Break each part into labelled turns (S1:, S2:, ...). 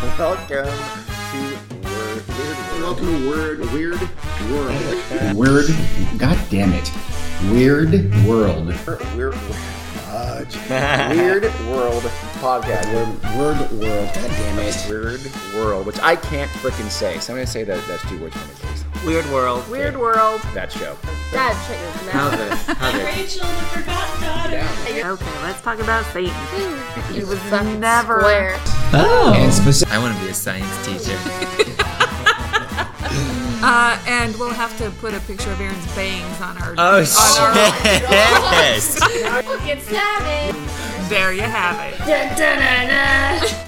S1: Welcome to Weird World.
S2: Weird. God damn it. Weird World.
S1: Weird World podcast.
S2: Weird World. God damn it.
S1: Weird World, which I can't frickin' say. Somebody say that's 2 words for me, please.
S3: Weird World.
S4: Weird World.
S1: That show.
S4: Dad, shut your mouth.
S3: How's it?
S5: Rachel, the forgotten daughter.
S1: Yeah.
S4: Okay, let's talk about Satan. He was
S5: fucking
S4: never.
S5: square.
S3: Oh.
S2: And specific.
S3: I want to be a science teacher.
S6: And we'll have to put a picture of Aaron's bangs on our.
S3: Oh,
S6: shit.
S3: shit.
S5: Look at Savage.
S6: There you have it.
S5: Dun, dun, dun, dun.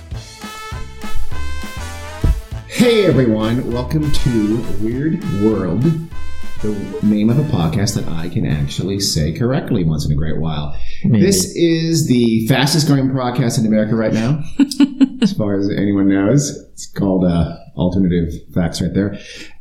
S2: Hey everyone, welcome to Weird World, the name of a podcast that I can actually say correctly once in a great while.
S3: Maybe.
S2: This is the fastest growing podcast in America right now, as far as anyone knows. It's called Alternative Facts right there.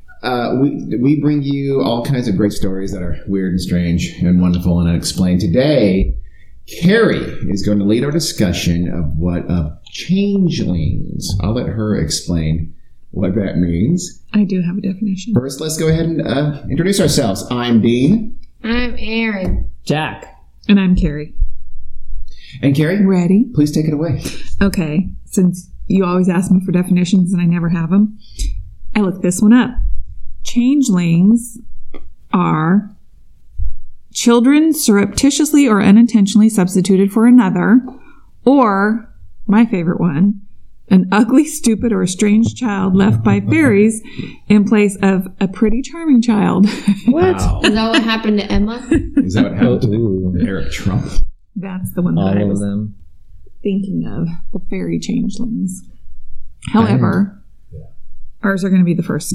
S2: We bring you all kinds of great stories that are weird and strange and wonderful and unexplained. Today, Carrie is going to lead our discussion of changelings. I'll let her explain what that means.
S6: I do have a definition.
S2: First, let's go ahead and introduce ourselves. I'm Dean.
S5: I'm Aaron.
S3: Jack.
S6: And I'm Carrie.
S2: And Carrie,
S6: Ready?
S2: please take it away.
S6: Okay. Since you always ask me for definitions and I never have them, I looked this one up. Changelings are children surreptitiously or unintentionally substituted for another, or, my favorite one, an ugly, stupid, or strange child left by fairies in place of a pretty, charming child.
S3: What?
S2: Wow.
S5: Is that what happened to Emma?
S2: Is that what happened
S3: Ooh.
S2: to Eric Trump?
S6: That's the one that
S3: All
S6: I
S3: of
S6: was
S3: them.
S6: thinking of, the fairy changelings. However, ours are going to be the first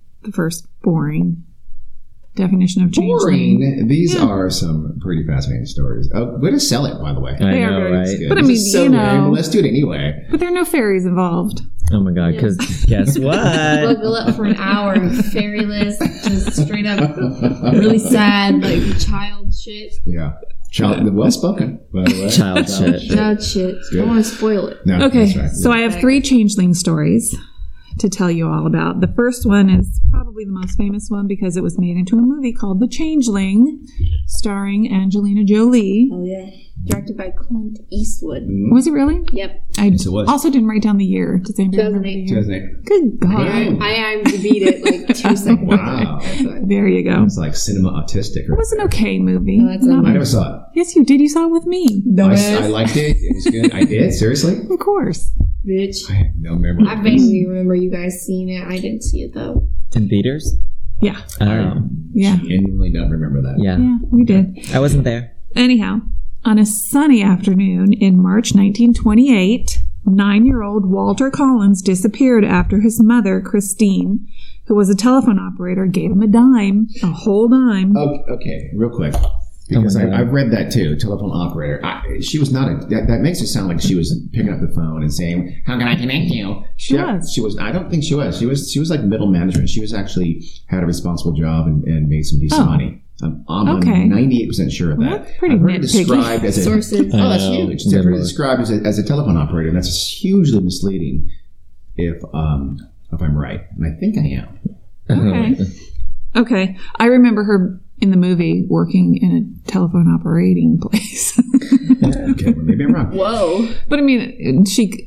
S6: boring definition of changeling.
S2: Boring. These are some pretty fascinating stories. Way to sell it, by the way.
S3: I
S6: They are
S3: know,
S6: very
S3: right?
S2: Good.
S6: But I
S2: This
S6: mean,
S2: is so
S6: you know.
S2: lame, but let's do it anyway.
S6: But there are no fairies involved.
S3: Oh my god, because guess what?
S5: Buckle up for an hour of fairyless, just straight up really sad, like child shit.
S2: Yeah. Well spoken, by the way.
S3: Child shit.
S5: Child shit. I
S2: Good.
S5: don't want to spoil it.
S2: No,
S6: Okay,
S2: that's right.
S6: so I have 3 changeling stories to tell you all about. The first one is probably the most famous one because it was made into a movie called The Changeling, starring Angelina Jolie.
S5: Oh yeah. Directed by Clint Eastwood.
S6: Was it really?
S5: Yep.
S6: I
S2: Yes, it was.
S6: also didn't write down the year. Does anybody remember the
S5: 2008.
S6: year?
S2: 2008.
S6: Good God.
S5: I IMDb'd it like 2 seconds.
S2: Wow.
S5: That's why.
S6: There you go.
S2: It's like cinema autistic.
S6: It was an okay movie.
S5: Oh, that's
S6: Not-
S2: I never saw it.
S6: Yes, you did. You saw it with me.
S2: I liked it. It was good. I did? Seriously?
S6: Of course.
S5: Bitch.
S2: I have no memory.
S5: I vaguely remember you guys seeing it. I didn't see it though.
S3: In theaters?
S6: Yeah.
S3: Oh.
S6: Yeah.
S2: genuinely don't remember that.
S3: Yeah.
S6: Yeah, we did.
S3: I wasn't there.
S6: Anyhow, on a sunny afternoon in March 1928, 9-year-old Walter Collins disappeared after his mother, Christine, who was a telephone operator, gave him a whole dime.
S2: Okay, real quick. Because
S3: Oh my God.
S2: I've read that too, telephone operator. She was not that makes it sound like she was picking up the phone and saying, "How can I connect you?"
S6: She was.
S2: She was. I don't think she was. She was like middle management. She was actually had a responsible job and made some decent money. I'm
S6: Okay.
S2: 98% sure of
S6: Well,
S2: that.
S6: that's pretty
S2: I've heard her
S6: nitpicky.
S2: described as a
S5: Sources.
S2: Oh, that's
S3: I know.
S2: huge. I've heard her described as a telephone operator, and that's hugely misleading. If I'm right, and I think I am.
S6: Okay. Okay. I remember her in the movie working in a telephone operating place.
S2: Okay, well, maybe I'm wrong.
S5: Whoa.
S6: But I mean,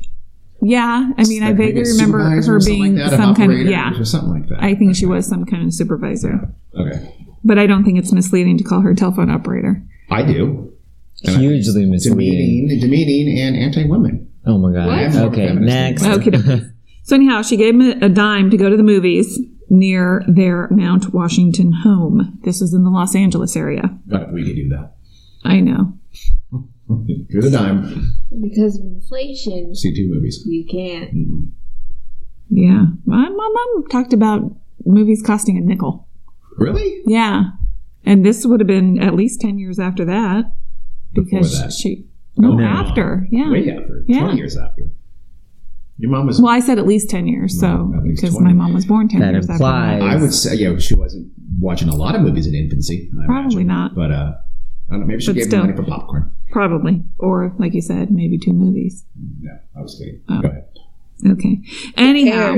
S6: I vaguely
S2: Like maybe a
S6: remember
S2: supervisor
S6: her
S2: or something
S6: being
S2: like that,
S6: some
S2: an
S6: kind of,
S2: operator or something like that.
S6: I think she was some kind of supervisor.
S2: Okay,
S6: But I don't think it's misleading to call her a telephone operator.
S2: I do.
S3: Hugely misleading.
S2: Demeaning, and anti-women.
S3: Oh my god.
S2: What?
S3: Okay,
S2: Feminist.
S3: next.
S6: Okay. So anyhow, she gave him a dime to go to the movies near their Mount Washington home. This was in the Los Angeles area.
S2: But we could do that.
S6: I know.
S2: Here's a dime.
S5: Because of inflation,
S2: See 2 movies.
S5: you can't.
S6: Yeah. My mom talked about movies costing a nickel.
S2: Really?
S6: Yeah. And this would have been at least 10 years after that. Because
S2: Before that.
S6: she... No,
S3: No.
S6: after. Yeah.
S2: Way after.
S6: Yeah.
S2: 20 years after. Your mom was...
S6: Well, I said at least 10 years, so...
S2: No, at least
S6: Because
S2: 20.
S6: my mom was born 10
S3: That
S6: years
S3: implies-
S6: after that.
S2: I would say, she wasn't watching a lot of movies in infancy. I
S6: Probably
S2: imagine.
S6: not.
S2: But, I don't know, maybe she
S6: But
S2: gave
S6: still.
S2: them money for popcorn.
S6: Probably. Or, like you said, maybe 2 movies.
S2: No, I was kidding.
S6: Oh.
S2: Go ahead.
S6: Okay. Anyhow,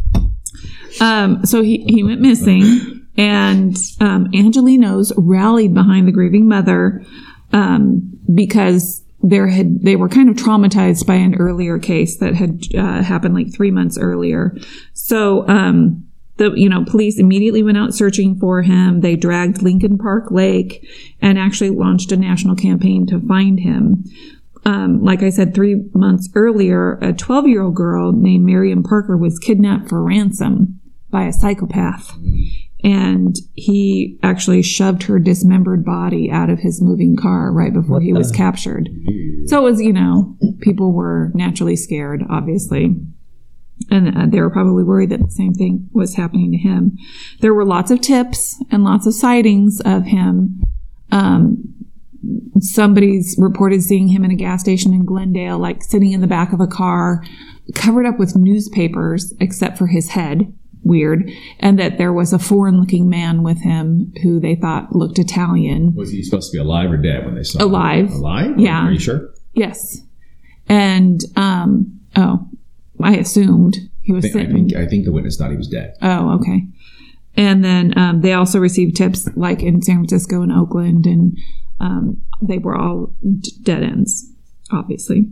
S6: so he went missing, and Angelenos rallied behind the grieving mother because they were kind of traumatized by an earlier case that had happened like 3 months earlier. So police immediately went out searching for him. They dragged Lincoln Park Lake and actually launched a national campaign to find him. Like I said, 3 months earlier, a 12-year-old girl named Miriam Parker was kidnapped for ransom by a psychopath. And he actually shoved her dismembered body out of his moving car right before he was captured. So it was, people were naturally scared, obviously. And they were probably worried that the same thing was happening to him. There were lots of tips and lots of sightings of him. Somebody's reported seeing him in a gas station in Glendale, like sitting in the back of a car, covered up with newspapers, except for his head. Weird. And that there was a foreign-looking man with him who they thought looked Italian.
S2: Was he supposed to be alive or dead when they saw him?
S6: Alive.
S2: Alive?
S6: Yeah.
S2: Are you sure?
S6: Yes. And, I assumed he was sitting.
S2: I think the witness thought he was dead.
S6: Oh, okay. And then they also received tips like in San Francisco and Oakland, and they were all dead ends, obviously.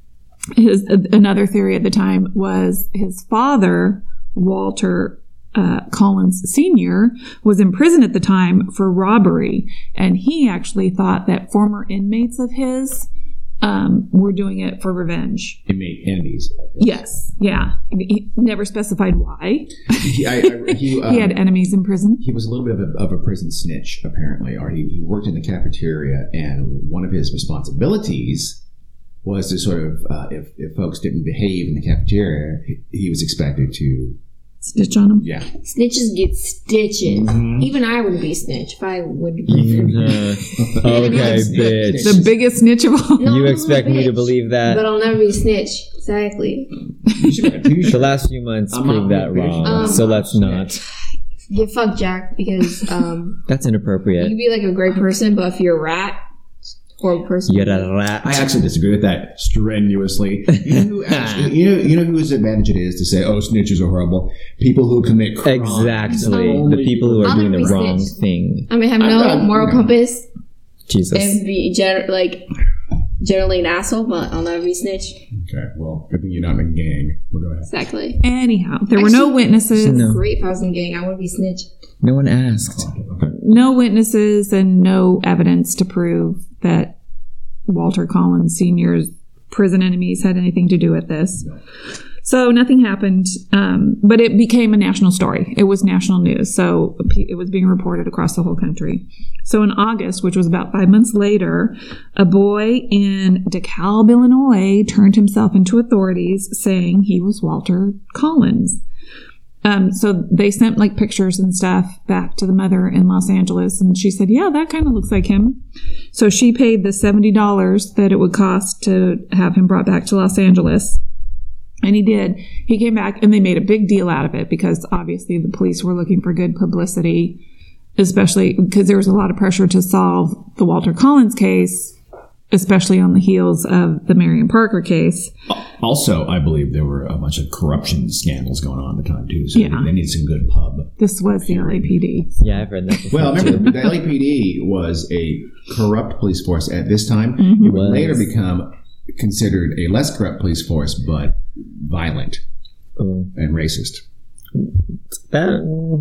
S6: Another theory at the time was his father, Walter Collins Sr., was in prison at the time for robbery, and he actually thought that former inmates of his were doing it for revenge.
S2: Inmate enemies.
S6: Yes, yeah. He never specified why. He had enemies in prison.
S2: He was a little bit of a prison snitch, apparently. Or he worked in the cafeteria, and one of his responsibilities was to sort of, if folks didn't behave in the cafeteria, he was expected to
S6: snitch on them.
S2: Yeah.
S5: Snitches get stitches. Mm-hmm. Even I would be a snitch if I would be.
S3: Okay, bitch.
S6: The biggest snitch of all.
S3: No, you expect me to believe that?
S5: But I'll never be a snitch. Exactly.
S3: The last few months proved that wrong, so let's not.
S5: Get fucked, Jack, because
S3: that's inappropriate.
S5: You can be like a great person, but if you're a rat, horrible person.
S3: You're a rat.
S2: I actually disagree with that strenuously. You know whose advantage it is to say, "Oh, snitches are horrible." People who commit crimes.
S3: Exactly. The people who are doing the wrong thing.
S5: I mean, have no moral compass.
S3: Jesus.
S5: And be generally an asshole, but I'll never be a snitch.
S2: Okay, well, good thing you're not in a gang. We'll go ahead.
S5: Exactly.
S6: Anyhow, there were no witnesses.
S5: Great if I was in a gang, I wouldn't be a snitch.
S3: No one asked.
S6: No witnesses and no evidence to prove that Walter Collins Sr.'s prison enemies had anything to do with this. So nothing happened, but it became a national story. It was national news, so it was being reported across the whole country. So in August, which was about 5 months later, a boy in DeKalb, Illinois, turned himself into authorities saying he was Walter Collins. So they sent like pictures and stuff back to the mother in Los Angeles, and she said, yeah, that kind of looks like him. So she paid the $70 that it would cost to have him brought back to Los Angeles. And he did. He came back, and they made a big deal out of it because obviously the police were looking for good publicity, especially because there was a lot of pressure to solve the Walter Collins case, especially on the heels of the Miriam Parker case.
S2: Also, I believe there were a bunch of corruption scandals going on at the time, too. So they needed some good pub.
S6: This was the LAPD.
S3: Yeah, I've read that before.
S2: Well, remember, the LAPD was a corrupt police force at this time. Mm-hmm. It would later become considered a less corrupt police force, but violent and racist.
S3: That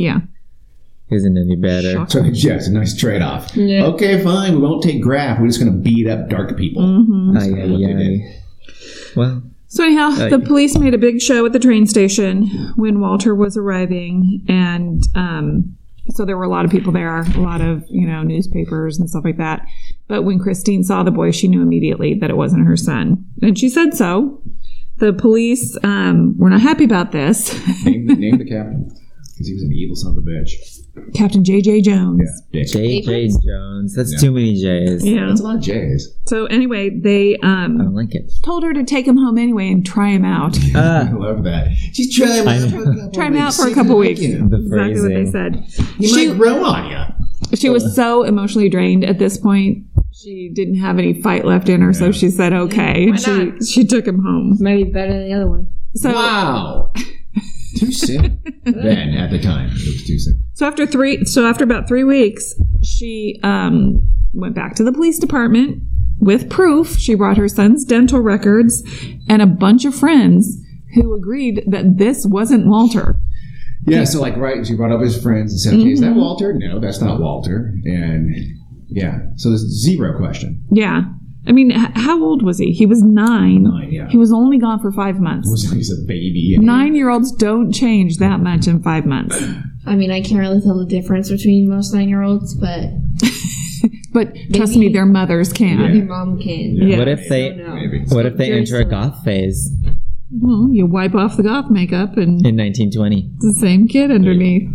S6: isn't
S3: any better.
S2: So, yeah, it's a nice trade-off. Yeah. Okay, fine, we won't take graft. We're just going to beat up dark people.
S6: Mm-hmm.
S2: That's what they did.
S3: Well,
S6: so anyhow, the police made a big show at the train station when Walter was arriving, and so there were a lot of people there, a lot of newspapers and stuff like that. But when Christine saw the boy, she knew immediately that it wasn't her son, and she said so. The police were not happy about this.
S2: Name the captain, because he was an evil son of a bitch.
S6: Captain J.J. Jones.
S2: Yeah,
S3: J.J. Jones. That's too many J's.
S6: Yeah,
S2: that's a lot of J's.
S6: So anyway, they
S3: I don't like it.
S6: Told her to take him home anyway and try him out.
S2: I love that. She's trying
S6: him out for a couple weeks.
S3: The
S6: exactly what they said.
S2: He might grow on you.
S6: She was so emotionally drained at this point. She didn't have any fight left in her, so she said okay. And she took him home.
S5: Maybe better than the other one.
S6: So
S2: wow. Too soon. Then at the time, it was too soon.
S6: So after about 3 weeks, she went back to the police department with proof. She brought her son's dental records and a bunch of friends who agreed that this wasn't Walter.
S2: Yeah, so she brought up his friends and said, okay, is that Walter? No, that's not Walter. And yeah, so there's zero question.
S6: Yeah. I mean, how old was he? He was 9.
S2: 9, yeah.
S6: He was only gone for 5 months.
S2: He's a baby.
S6: 9-year-olds don't change that much in 5 months.
S5: I mean, I can't really tell the difference between most 9-year-olds, but...
S6: But trust me, their mothers can.
S5: Your mom can.
S6: Yeah.
S3: What if they enter a goth phase
S6: Well, you wipe off the goth makeup and
S3: in 1920?
S6: it's the same kid underneath.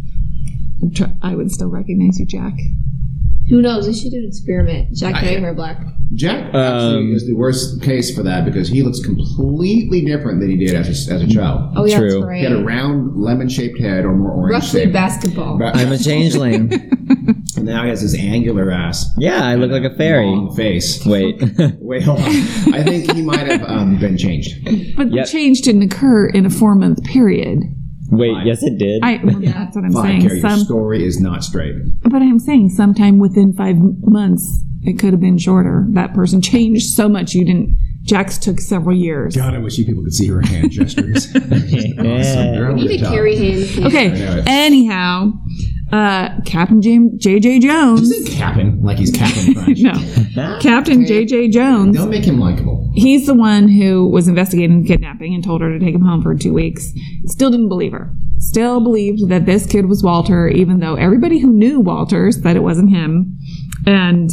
S6: I would still recognize you, Jack.
S5: Who knows? They should do an experiment. Jack dye her black.
S2: Jack actually is the worst case for that because he looks completely different than he did as a child.
S5: Oh, yeah,
S3: True.
S5: that's right.
S2: He had a round lemon-shaped head or more orange
S5: Roughly
S2: shaped.
S5: basketball.
S3: I'm a changeling.
S2: And now he has this angular ass.
S3: Yeah, I look like a fairy.
S2: Long face.
S3: Wait.
S2: Wait, hold on. I think he might have been changed.
S6: But
S3: Yep.
S6: the change didn't occur in a 4-month period.
S3: Wait, yes it did.
S6: That's what I'm
S2: Fine, Carrie,
S6: saying.
S2: your story is not straight.
S6: But I'm saying sometime within 5 months, it could have been shorter. That person changed so much you didn't. Jack's took several years.
S2: God, I wish you people could see her hand gestures. Awesome, girl.
S5: We need a carry hand.
S6: Okay. Anyhow, Captain J.J. Jones.
S2: Isn't capping like he's capping French?
S6: No, Captain J.J. Jones.
S2: Don't make him likable.
S6: He's the one who was investigating the kidnapping and told her to take him home for 2 weeks. Still didn't believe her. Still believed that this kid was Walter, even though everybody who knew Walter said it wasn't him. And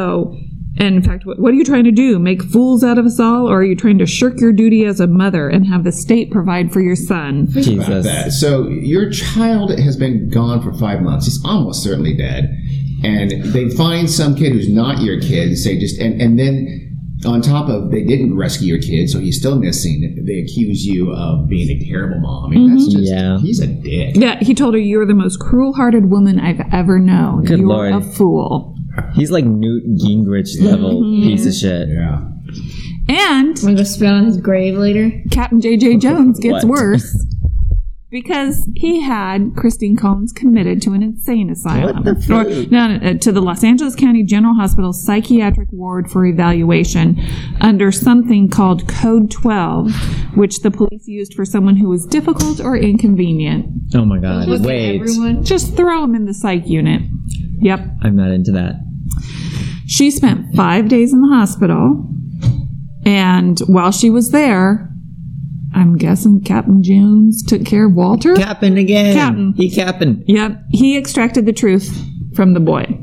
S6: in fact, what are you trying to do? Make fools out of us all? Or are you trying to shirk your duty as a mother and have the state provide for your son?
S2: About
S3: Jesus.
S2: that. So your child has been gone for 5 months. He's almost certainly dead. And they find some kid who's not your kid and say and then on top of they didn't rescue your kid, so he's still missing. They accuse you of being a terrible mom. I mean, that's just he's a dick.
S6: Yeah, he told her, you're the most cruel-hearted woman I've ever known.
S3: Good
S6: you're
S3: Lord.
S6: a fool.
S3: He's like Newt Gingrich level piece of shit.
S2: Yeah.
S6: And
S5: I'm going to spit on his grave later.
S6: Captain J.J. Jones gets
S3: What?
S6: worse because he had Christine Collins committed to an insane asylum.
S3: What the fuck?
S6: To the Los Angeles County General Hospital Psychiatric Ward for evaluation under something called Code 12, which the police used for someone who was difficult or inconvenient.
S3: Oh my god.
S5: Look at
S3: Wait.
S5: everyone.
S6: Just throw him in the psych unit. Yep.
S3: I'm not into that.
S6: She spent 5 days in the hospital, and while she was there, I'm guessing Captain Jones took care of Walter?
S3: Capping again.
S6: Captain.
S3: He capping.
S6: Yep. He extracted the truth from the boy.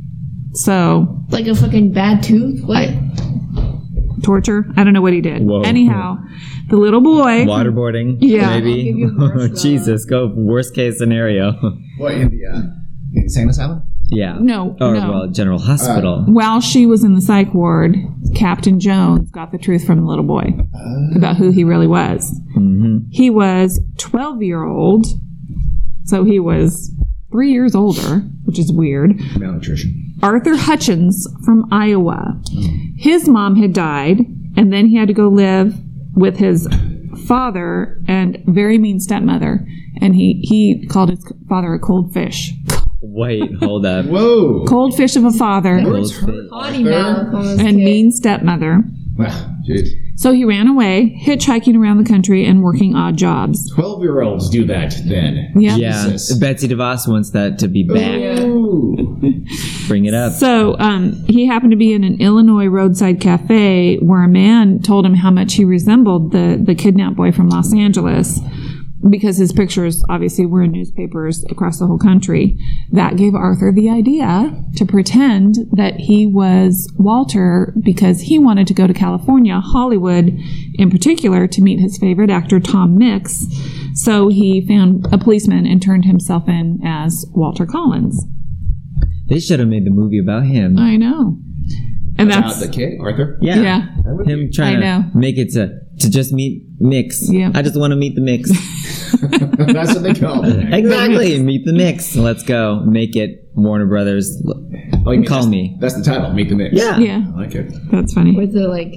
S6: So,
S5: Like a fucking bad tooth? What?
S6: torture? I don't know what he did.
S3: Whoa.
S6: Anyhow, the little boy...
S3: Waterboarding.
S6: Yeah.
S5: I'll give
S3: Maybe.
S5: you a marshmallow.
S3: Jesus, go worst case scenario.
S2: What, in the insane asylum?
S3: Yeah.
S6: No,
S3: Or
S6: no.
S3: well, General Hospital.
S6: While she was in the psych ward, Captain Jones got the truth from the little boy about who he really was.
S3: Mm-hmm.
S6: He was 12-year-old, so he was 3 years older, which is weird.
S2: Malnutrition.
S6: Arthur Hutchins from Iowa. His mom had died, and then he had to go live with his father and very mean stepmother, and he called his father a cold fish.
S3: Wait, hold up.
S2: Whoa.
S6: Cold fish of a father
S2: Words
S3: Cold
S2: hurt,
S5: Potty
S2: Arthur.
S5: mouth on this
S6: and
S5: kid.
S6: mean stepmother.
S2: Wow, jeez.
S6: So he ran away, hitchhiking around the country and working odd jobs.
S2: 12-year-olds do that then.
S6: Yeah.
S3: Yeah.
S2: Jesus.
S3: Betsy DeVos wants that to be back.
S2: Ooh.
S3: Bring it up.
S6: So he happened to be in an Illinois roadside cafe where a man told him how much he resembled the kidnapped boy from Los Angeles, because his pictures obviously were in newspapers across the whole country. That gave Arthur the idea to pretend that he was Walter because he wanted to go to California, Hollywood in particular, to meet his favorite actor, Tom Mix. So he found a policeman and turned himself in as Walter Collins.
S3: They should have made the movie about him.
S6: I know. And
S2: About
S6: that's...
S2: the kid, Arthur?
S3: Yeah.
S6: Yeah.
S2: That would
S3: Him
S2: be-
S3: trying
S6: I know.
S3: to make it to just meet Mix.
S6: Yeah.
S3: I just want to meet the Mix.
S2: That's what they call it.
S3: Exactly. Meet the Mix. Let's go. Make it Warner Brothers.
S2: Oh, you mean
S3: Call
S2: that's-
S3: me.
S2: That's the title, Meet the Mix.
S3: Yeah.
S6: Yeah,
S2: I like it.
S6: that's funny.
S5: With the, like,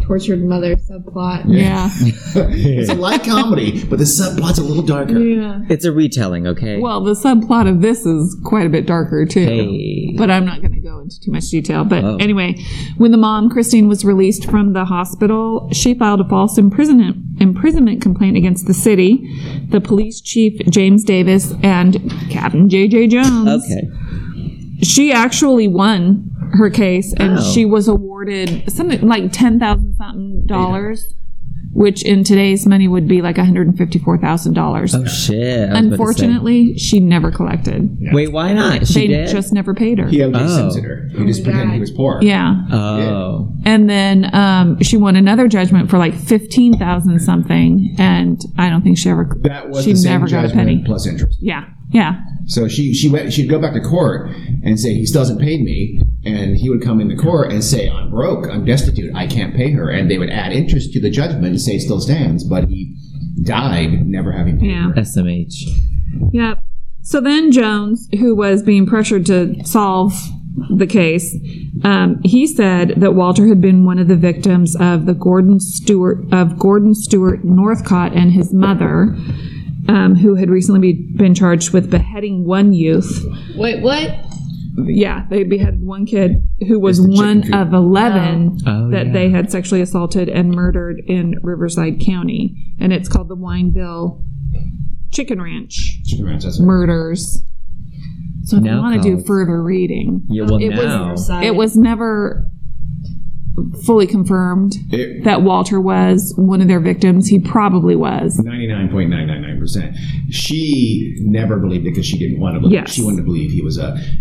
S5: tortured mother subplot.
S6: Yeah.
S2: It's a light comedy, but the subplot's a little darker.
S5: Yeah.
S3: It's a retelling, okay?
S6: Well, the subplot of this is quite a bit darker too.
S3: Hey.
S6: But I'm not going to go into too much detail. But anyway, when the mom, Christine, was released from the hospital, she filed a false imprisonment complaint against the city, the police chief, James Davis, and Captain J.J. Jones.
S3: Okay.
S6: She actually won her case, and she was awarded something like $10,000 something, which in today's money would be like $154,000.
S3: Oh, shit.
S6: Unfortunately, she never collected.
S3: Wait, why not? She
S6: They
S3: did?
S6: just never paid her.
S2: He O.J. Simpsoned her. He just pretended he was poor.
S6: Yeah.
S3: Oh.
S6: And then she won another judgment for like $15,000 something, and I don't think she ever.
S2: That was
S6: she
S2: the same
S6: never got a
S2: judgment
S6: penny.
S2: plus interest.
S6: Yeah. Yeah.
S2: So she'd go back to court and say, he still hasn't paid me. And he would come into court and say, I'm broke, I'm destitute, I can't pay her. And they would add interest to the judgment and say it still stands. But he died never having paid her.
S3: SMH.
S6: Yep. So then Jones, who was being pressured to solve the case, he said that Walter had been one of the victims of the Gordon Stewart Northcott and his mother, who had recently been charged with beheading one youth.
S5: Wait, what?
S6: Yeah, they beheaded one kid who was one of 11 that they had sexually assaulted and murdered in Riverside County. And it's called the Wineville Chicken Ranch Murders. So if you want to do further reading, it was never fully confirmed that Walter was one of their victims. He probably was.
S2: 99.999%. She never believed it because she didn't want to believe it. She wanted to believe he was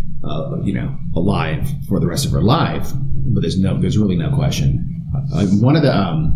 S2: alive for the rest of her life. But there's really no question. One of the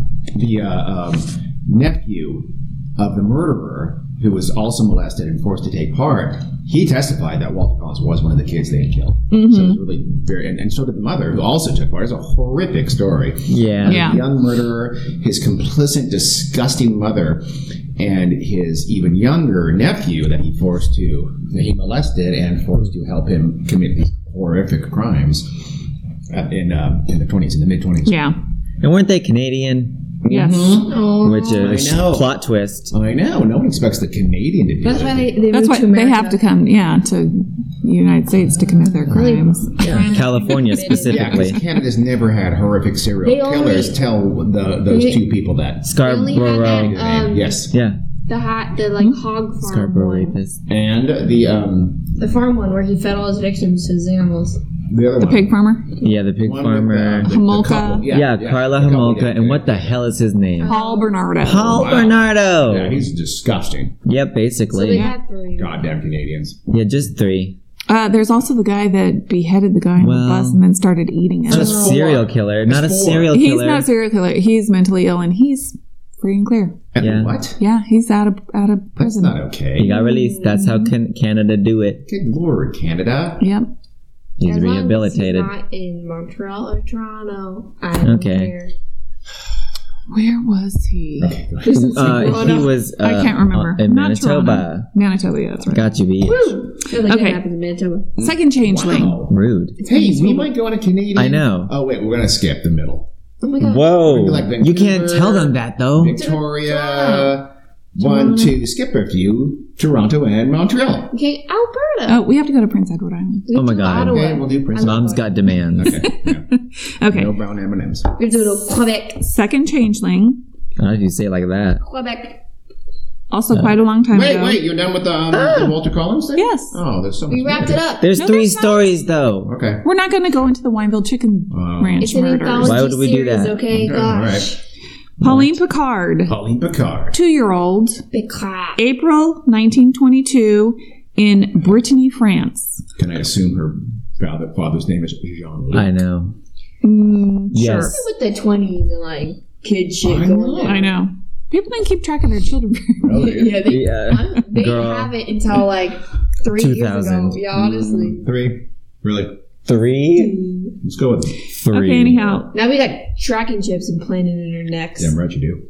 S2: nephew of the murderer, who was also molested and forced to take part, he testified that Walter Collins was one of the kids they had killed.
S6: Mm-hmm.
S2: So it was really very, and so did the mother, who also took part. It's a horrific story.
S3: Yeah.
S2: A young murderer, his complicit, disgusting mother, and his even younger nephew that he molested and forced to help him commit these horrific crimes in the 20s, in the mid-20s.
S6: Yeah.
S3: And weren't they Canadian?
S6: Yes.
S5: Oh.
S3: Which is plot twist.
S2: I know. No one expects the Canadian to do
S5: That's
S2: that.
S5: why they
S6: That's
S5: moved
S6: why
S5: to
S6: they
S5: America.
S6: have to come, to the United States to commit their crimes.
S3: California
S2: Yeah,
S3: specifically.
S2: because Canada's never had horrific serial killers tell those two people that.
S5: They only had that,
S2: Yes.
S3: Yeah.
S5: the hog farm
S3: Scarborough
S5: one.
S3: rapist.
S2: And
S5: The farm one where he fed all his victims to his animals.
S2: the other
S6: The
S2: one.
S6: pig farmer?
S3: Yeah, the pig
S2: One
S3: farmer.
S2: with, the
S6: Homolka.
S2: couple.
S3: Yeah, Carla
S2: the couple,
S3: Homolka. And what the hell is his name?
S6: Paul Bernardo.
S3: Paul Bernardo.
S2: Yeah, he's disgusting.
S3: Yep,
S5: So they
S3: basically.
S5: had 3.
S2: Goddamn Canadians.
S3: Yeah, just 3.
S6: There's also the guy that beheaded the guy on the bus and then started eating it.
S3: Not a serial killer. Not a serial
S6: He's
S3: killer.
S6: not a serial killer. He's mentally ill, and he's free and clear.
S2: And
S3: Yeah.
S2: what?
S6: Yeah, he's out of
S2: That's
S6: prison.
S2: not okay.
S3: He got released. That's how Canada do it.
S2: Good Lord, Canada.
S6: Yep.
S3: He's rehabilitated.
S5: As long as he's not in Montreal or Toronto. I don't care.
S6: Where was he?
S2: Okay, go ahead.
S3: He was.
S6: I can't remember.
S3: In
S6: Not
S3: Manitoba.
S6: Toronto. Manitoba, yeah, that's right.
S3: Got you beat.
S5: I feel like
S6: Okay.
S5: that happens in Manitoba.
S6: Second changeling.
S2: Wow.
S3: Rude.
S2: Hey, we might go on a Canadian.
S3: I know.
S2: Oh, wait, we're going to skip the middle.
S5: Oh my god.
S3: Whoa.
S2: Like Vancouver,
S3: You can't tell them that though.
S2: Victoria. 1, 2, skip a few. Toronto and Montreal.
S5: Okay, Alberta.
S6: Oh, we have to go to Prince Edward Island.
S5: We have
S3: Oh my
S5: to go to
S3: God.
S5: Ottawa.
S2: Okay, we'll do Prince.
S3: Mom's got demands.
S2: Okay. Yeah.
S6: Okay.
S2: No brown M&Ms.
S5: We have to go to Quebec.
S6: Second changeling.
S3: How did you say it like that?
S5: Quebec.
S6: Also quite a long time ago.
S2: Wait, you're done with the Walter Collins thing?
S6: Yes.
S2: Oh, there's so much
S5: We wrapped
S2: more.
S5: it up.
S3: There's
S6: No,
S3: 3
S6: there's not.
S3: stories though.
S2: Okay.
S6: We're not going to go into the Wineville Chicken Ranch
S5: It's an
S6: murders.
S5: anthology
S3: Why would we do
S5: series,
S3: that?
S5: okay?
S2: Okay, all
S5: Gosh.
S2: right.
S6: Pauline Picard,
S2: Pauline Picard.
S6: 2-year-old,
S5: Big clap.
S6: April 1922, in Brittany, France.
S2: Can I assume her father's name is Jean-Luc?
S3: I know.
S6: Sure.
S5: With the 20s and like kid shit
S2: I
S5: going
S2: know.
S5: on.
S6: I know. People didn't keep track of their children very well.
S2: Oh, yeah.
S3: Yeah.
S5: They
S3: Girl.
S5: haven't until like 3 years
S3: 2000.
S5: ago. Yeah, honestly.
S2: 3? Really?
S3: 3?
S2: Let's go with it.
S3: 3.
S6: Okay, anyhow.
S5: Now we got tracking chips implanted in our necks.
S2: Damn right you do.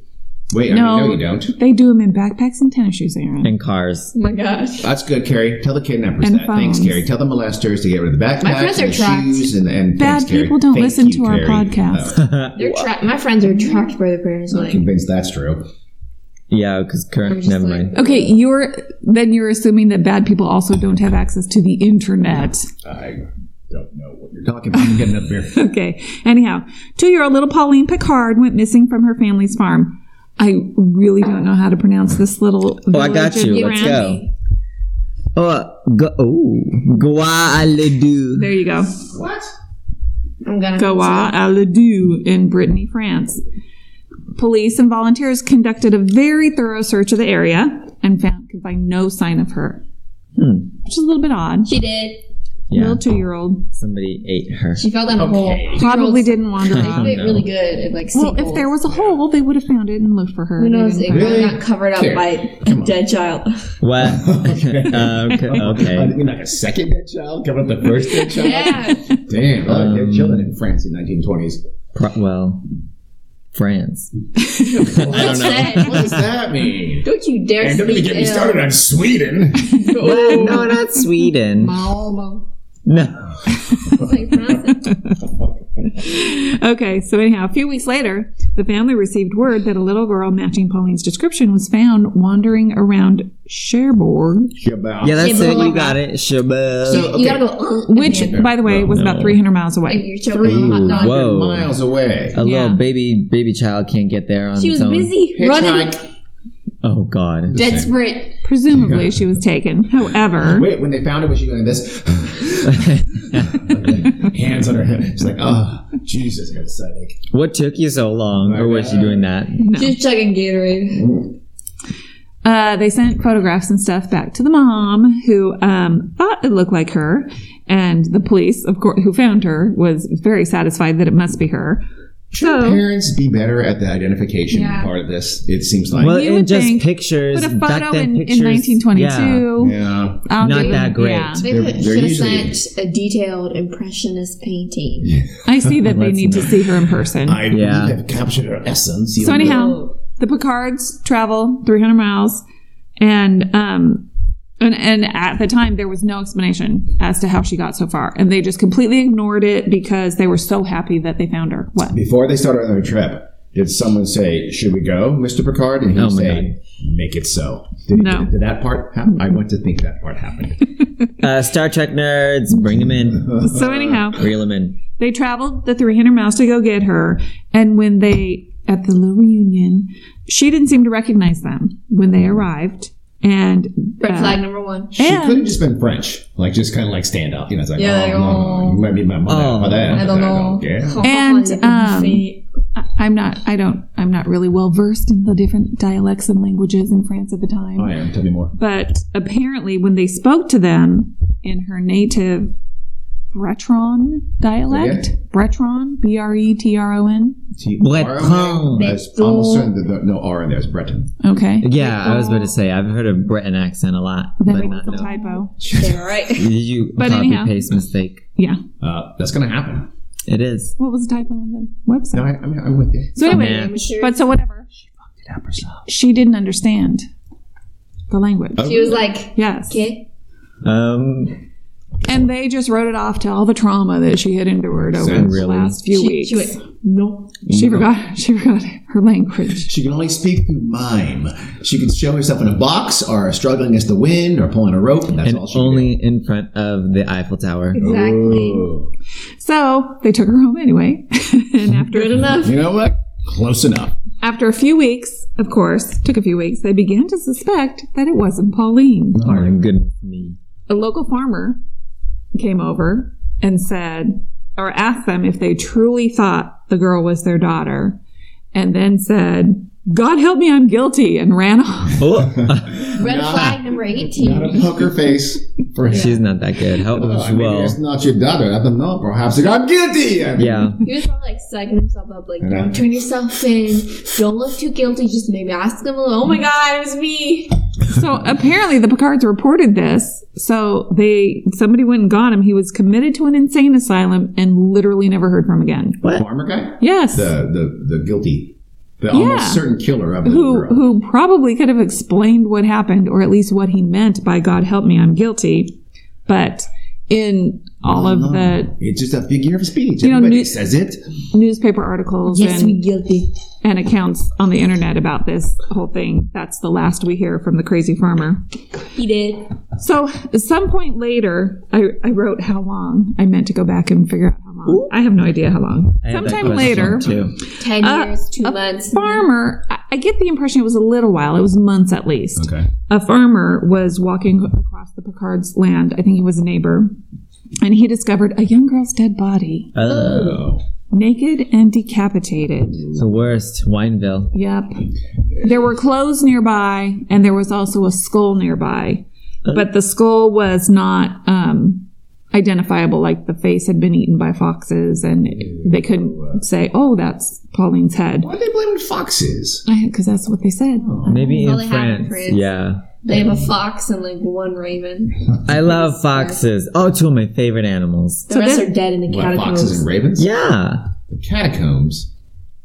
S2: Wait, no, you don't.
S6: They do them in backpacks and tennis shoes, Aaron.
S3: And cars.
S5: Oh my gosh.
S2: That's good, Carrie. Tell the kidnappers
S6: And
S2: that. Thanks,
S6: phones.
S2: Carrie. Tell the molesters to get rid of the backpacks
S5: My friends are
S2: and the
S5: tracked.
S2: shoes and
S6: Bad
S2: thanks, Carrie.
S6: people don't
S2: Thank
S6: listen
S2: you,
S6: to our
S2: Carrie.
S6: podcast.
S5: They're my friends are tracked by their parents.
S2: I'm
S5: Like,
S2: convinced that's true.
S3: Yeah, because
S5: just
S3: never
S5: like-
S3: mind.
S6: Okay, you're assuming that bad people also don't have access to the internet.
S2: I don't know what you're talking about. I'm getting up here.
S6: Okay. Anyhow, 2-year-old little Pauline Picard went missing from her family's farm. I really don't know how to pronounce this little.
S3: Oh, I got
S6: village in
S3: you. Let's
S6: France.
S3: go. Guadeloupe.
S6: There you go.
S2: What?
S5: I'm gonna
S6: Guadeloupe in Brittany, France. Police and volunteers conducted a very thorough search of the area and could find no sign of her, which is a little bit odd.
S5: She did.
S3: Yeah.
S6: Little 2-year-old
S3: Somebody ate her.
S5: She fell down a hole.
S6: probably didn't wander
S5: They
S6: off.
S5: fit really good at like
S6: Well, if
S5: sinkholes.
S6: there was a hole, they would have found it and looked for her.
S5: Who
S6: They
S5: knows?
S6: didn't
S5: It
S6: find
S2: Really?
S5: got covered up
S2: Here,
S5: by a dead child.
S3: What? Okay.
S2: I
S3: Okay.
S2: mean, like a second dead child coming up the first dead child?
S5: Yeah.
S2: Damn. Dead children in France in 1920s.
S3: Well, France.
S5: What's that?
S2: What does that mean?
S5: Don't you dare
S2: And don't even get me
S5: speak
S2: started on Sweden.
S3: What? No, not Sweden.
S5: Malmo.
S3: No.
S5: Like, pronounce it.
S6: Okay, so anyhow, a few weeks later, the family received word that a little girl matching Pauline's description was found wandering around Cherbourg,
S2: Shabbat.
S3: Yeah, that's
S5: Yeah,
S3: it.
S5: but
S3: You
S5: like
S3: got it. Shabab.
S2: So-
S5: You gotta go.
S6: which, by the way, was about 300 miles
S5: Like,
S6: away.
S5: you're choking on a hot dog.
S3: Whoa.
S2: Miles away.
S3: A
S6: Yeah.
S3: little baby child can't get there on
S5: She
S3: its
S5: was
S3: own.
S5: busy running.
S2: Hitchhike.
S3: Oh God.
S5: Dead sprint.
S6: Presumably, she was taken. However,
S2: Wait, when they found her, was she going this? Hands on her head. She's like, oh, Jesus, I got a side ache.
S3: What took you so long, or was she doing that?
S5: Just chugging Gatorade.
S6: they sent photographs and stuff back to the mom, who thought it looked like her, and the police, of course, who found her, was very satisfied that it must be her.
S2: Should
S6: So,
S2: parents be better at the identification
S5: Yeah.
S2: part of this? It seems like.
S3: Well,
S6: You
S3: in
S6: would
S3: just
S6: think,
S3: pictures.
S6: put a
S3: back
S6: photo
S3: then,
S6: in
S3: pictures,
S6: 1922.
S2: yeah.
S3: Not that great.
S6: Yeah.
S5: They
S2: They're
S5: should have
S2: usually-
S5: sent a detailed impressionist painting.
S6: I see that they
S3: Let's
S6: need to see her in person.
S2: I
S3: Yeah.
S2: have captured her essence.
S6: So anyhow, the Picards travel 300 miles, and at the time there was no explanation as to how she got so far, and they just completely ignored it because they were so happy that they found her. What?
S2: Before they started on their trip, did someone say, should we go, Mr. Picard? And he
S3: Oh my
S2: say, make it so. Did,
S6: No.
S2: did that part happen? I want to think that part happened.
S3: Star Trek nerds, bring them in,
S6: So anyhow,
S3: reel them in.
S6: they traveled the 300 miles to go get her, and when they at the little reunion, she didn't seem to recognize them when they arrived. And
S5: Red flag number one.
S2: She
S6: And-
S2: could have just been French. Like, just kind of like stand up. You know, it's like,
S5: Yeah,
S2: oh,
S5: like,
S2: no, you might be my mother for that.
S5: I don't know.
S2: Yeah.
S6: And, I'm not really well versed in the different dialects and languages in France at the time.
S2: I am. Tell me more.
S6: But apparently, when they spoke to them in her native Bretron dialect, Bretron, Bretron.
S3: Breton.
S2: There's almost certain that no R in there. It's Breton.
S6: Okay.
S3: Yeah, I was about to say I've heard a Breton accent a lot,
S6: Then
S3: but
S6: it
S3: not
S6: was a
S3: no.
S6: typo.
S5: Yeah, right.
S3: Did you
S6: But
S3: copy
S6: anyhow.
S3: paste mistake?
S6: Yeah.
S2: That's going to happen.
S3: It is.
S6: What was the typo on the website?
S2: No, I'm with you.
S6: So anyway,
S3: man.
S6: but so whatever. She didn't understand the language.
S5: She was like,
S6: Yes.
S5: okay.
S6: And they just wrote it off to all the trauma that she had endured over
S2: Sounds
S6: the
S3: really-
S6: last few weeks.
S5: She went, no.
S6: She forgot her language.
S2: She can only speak through mime. She can show herself in a box or struggling against the wind or pulling a rope, and that's
S3: And
S2: all she
S3: only in front of the Eiffel Tower.
S2: can
S5: Exactly.
S2: do.
S6: So they took her home anyway. And after
S5: Good enough.
S2: You know what? Close enough.
S6: After a few weeks, of course, took a few weeks, they began to suspect that it wasn't Pauline.
S3: Oh my goodness me.
S6: A local farmer came over and said, or asked them if they truly thought the girl was their daughter, and then said, God help me, I'm guilty, and ran off.
S3: Oh,
S5: Red flag number 18.
S2: Not a poker face for him.
S3: she's not that good. How
S2: I mean,
S3: well?
S2: it's not your daughter. I don't know. Perhaps I'm guilty. I mean,
S3: Yeah.
S5: He was probably like psyching himself up, like,
S2: Yeah.
S5: don't turn yourself in. Don't look too guilty. Just maybe ask him a little, oh my God, it was me.
S6: So apparently the Picards reported this. So somebody went and got him. He was committed to an insane asylum and literally never heard from again.
S2: Farmer guy.
S6: Yes.
S2: The guilty. The almost certain killer of the little girl.
S6: who probably could have explained what happened, or at least what he meant by "God help me, I'm guilty." But in all of the,
S2: it's just a figure of speech.
S6: You know,
S2: Everybody says it.
S6: newspaper articles and accounts on the internet about this whole thing, that's the last we hear from the crazy farmer.
S5: He did.
S6: So at some point later, I wrote how long. I meant to go back and figure out how long.
S3: Ooh.
S6: I have no idea how long.
S3: I had that
S6: Sometime
S3: question
S6: later,
S3: too.
S5: 10 years, 2 months.
S6: farmer, I get the impression it was a little while. It was months at least.
S2: Okay.
S6: A farmer was walking across the Picard's land. I think he was a neighbor. And he discovered a young girl's dead body,
S3: Oh.
S6: naked and decapitated.
S3: The worst. Wineville.
S6: Yep. There were clothes nearby, and there was also a skull nearby. But the skull was not identifiable, like the face had been eaten by foxes, and they couldn't say, "Oh, that's Pauline's head,"
S2: Why are they blaming foxes?
S6: because that's what they said.
S3: Maybe
S5: Well,
S3: in
S5: they have in
S3: France.
S5: France.
S3: Yeah.
S5: They have a fox and like 1 raven.
S3: I love foxes. Oh, 2 of my favorite animals.
S5: The rest
S6: then-
S5: are dead in the
S2: What,
S5: catacombs.
S2: foxes and ravens?
S3: Yeah.
S2: The catacombs.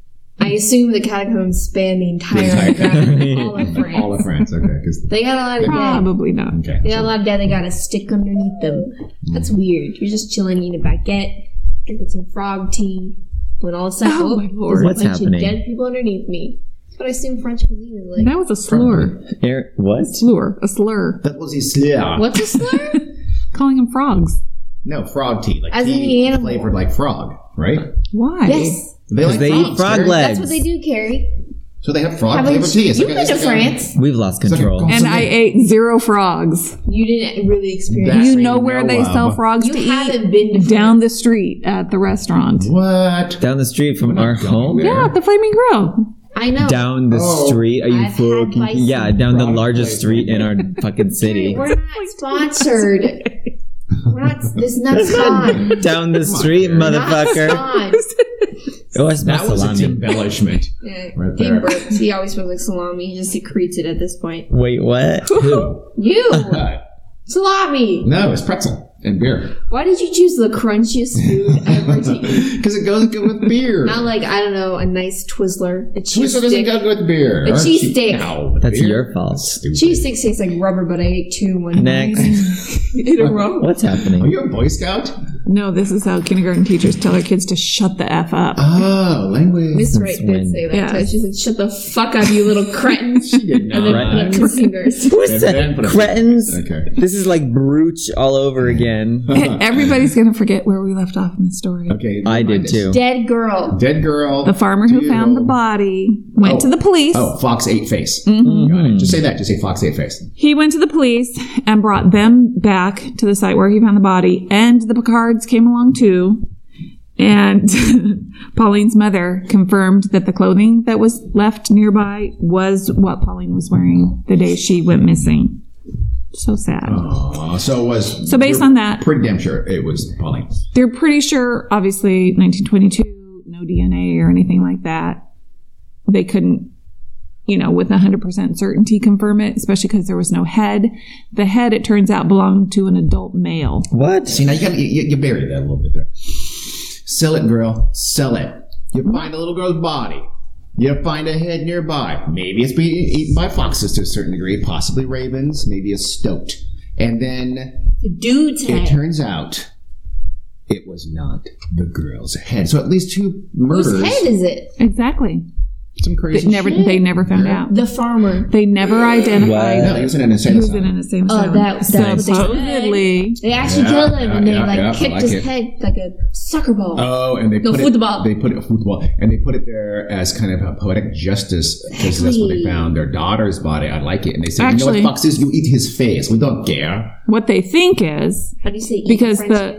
S5: I assume the catacombs span the entire geography, all of France.
S2: All of France, okay. 'Cause
S5: They got a lot of dead.
S6: Probably not.
S2: okay.
S5: They got a lot of dead. They got a stick underneath them. That's weird. You're just chilling, eating a baguette, drinking some frog tea, when all of a sudden,
S6: Oh, my Lord.
S5: there's a
S3: What's
S5: bunch
S3: happening?
S5: of dead people underneath me. That's what I assume French cuisine is like.
S6: That was a slur.
S3: What?
S6: A slur.
S2: That was a slur.
S5: What's a slur?
S6: Calling them frogs.
S2: No, frog tea. Like
S5: As in
S2: tea
S5: the animal.
S2: flavored like frog, right?
S6: Why?
S5: Yes,
S2: They like
S3: they
S2: frogs,
S3: eat frog
S2: Carrie.
S3: legs.
S5: that's what they do, Carrie.
S2: So they have frog
S5: Haven't
S2: flavored tea. It's
S5: you've
S2: like
S5: been to
S2: it's like
S5: France?
S3: We've lost
S2: like a
S3: control.
S2: ghost.
S6: And I ate 0 frogs.
S5: You didn't really experience
S2: That
S6: You
S2: we
S6: know where
S2: know
S6: they sell
S2: of.
S6: frogs
S5: You
S6: to
S5: haven't
S6: eat?
S5: been to
S6: Down the street at the restaurant.
S2: What?
S3: Down the street from
S2: not
S3: our
S2: going
S3: home?
S2: there.
S6: Yeah, at the Flaming Grill.
S5: I know.
S3: Down the
S2: Oh.
S3: street? Are you
S5: I've had
S3: fucking...
S5: bison.
S3: Yeah, down the
S2: Frog
S3: largest
S2: flavor.
S3: street in our fucking city.
S5: We're not sponsored. We're not. This is not spawn.
S3: Down the street,
S5: Not
S3: motherfucker.
S5: spawn.
S3: Oh, I smell
S2: That was its
S3: salami.
S2: embellishment.
S5: Yeah,
S2: Right
S5: Dean
S2: there.
S5: burps. He always smells like salami. He just secretes it at this point.
S3: Wait, what?
S2: Who?
S5: You
S2: Uh,
S5: salami.
S2: no, it's pretzel and beer.
S5: Why did you choose the crunchiest food ever to eat?
S2: Because it goes good with beer.
S5: Not like I don't know, a nice Twizzler, a cheese
S2: Twizzler doesn't
S5: stick.
S2: go good with beer.
S5: A
S2: Or
S5: cheese stick.
S2: No, with
S3: That's
S2: beer?
S3: your fault.
S2: Stupid.
S5: Cheese sticks taste like rubber, but I ate 2 one night.
S3: Next.
S6: In a row.
S3: What's
S2: Are
S3: happening?
S2: you a Boy Scout?
S6: No, this is how kindergarten teachers tell their kids to shut the F up.
S2: Oh, language.
S5: Miss Wright did
S3: when-
S5: say that.
S6: Yeah.
S5: So she said, "Shut the fuck up, you little cretin!"
S2: She did not.
S5: And then
S3: Right.
S5: put up her fingers.
S3: Who
S2: And then
S3: said
S2: put a-
S3: cretins?
S2: Okay.
S3: This is like brooch all over again.
S6: Everybody's going to forget where we left off in the story.
S2: Okay.
S3: I
S2: remind
S3: did
S2: us.
S3: too.
S5: Dead girl.
S2: Dead girl.
S6: The farmer who
S2: 2-year-old.
S6: found the body went to the police.
S2: Oh, Fox 8 face.
S6: Mm-hmm.
S2: Got it. Just say that. Just say Fox 8 face.
S6: He went to the police and brought them back to the site where he found the body, and the Picards came along too. And Pauline's mother confirmed that the clothing that was left nearby was what Pauline was wearing the day she went missing. So sad.
S2: So it was.
S6: So based on that,
S2: Pretty damn sure it was Pauline.
S6: they're pretty sure, obviously, 1922, no DNA or anything like that. They couldn't, with 100% certainty confirm it, especially because there was no head. The head, it turns out, belonged to an adult male.
S3: What?
S2: See, now you buried that a little bit there. Sell it, girl. Sell it. You find a little girl's body. You find a head nearby. Maybe it's being eaten by foxes to a certain degree, possibly ravens, maybe a stoat. And then
S5: The dude's
S2: it
S5: head.
S2: turns out it was not the girl's head. So at least 2 murders.
S5: Whose head is it?
S6: Exactly.
S2: Some crazy
S6: They never found out.
S5: The farmer.
S6: They never identified
S2: No, he was in an insane
S6: who was in
S2: asylum.
S6: an insane
S5: Oh,
S6: asylum.
S5: that's what they said.
S6: Supposedly,
S5: They actually
S2: Yeah,
S5: killed him, and they
S2: yeah,
S5: kicked
S2: I like
S5: his
S2: it.
S5: head like a soccer ball.
S2: Oh, and they
S5: No,
S2: put
S5: football.
S2: They put it football, and they put it there as kind of a poetic justice because that's what they
S5: Exactly.
S2: found their daughter's body. I like it, and they said, "You
S6: Actually-
S2: know what, foxes? You eat his face. We don't care."
S6: what they think is
S5: How do you say? eat
S6: because
S5: in French?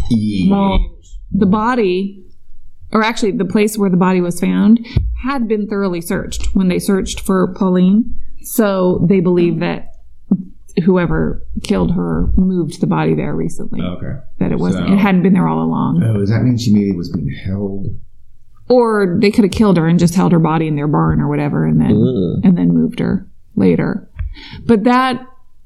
S6: the body, or actually the place where the body was found, had been thoroughly searched when they searched for Pauline. So they believe that whoever killed her moved the body there recently.
S2: Okay.
S6: That it wasn't.
S2: So-
S6: It hadn't been there all along.
S2: Oh, does that mean she maybe was being held?
S6: Or they could have killed her and just held her body in their barn or whatever, and then moved her later. But that,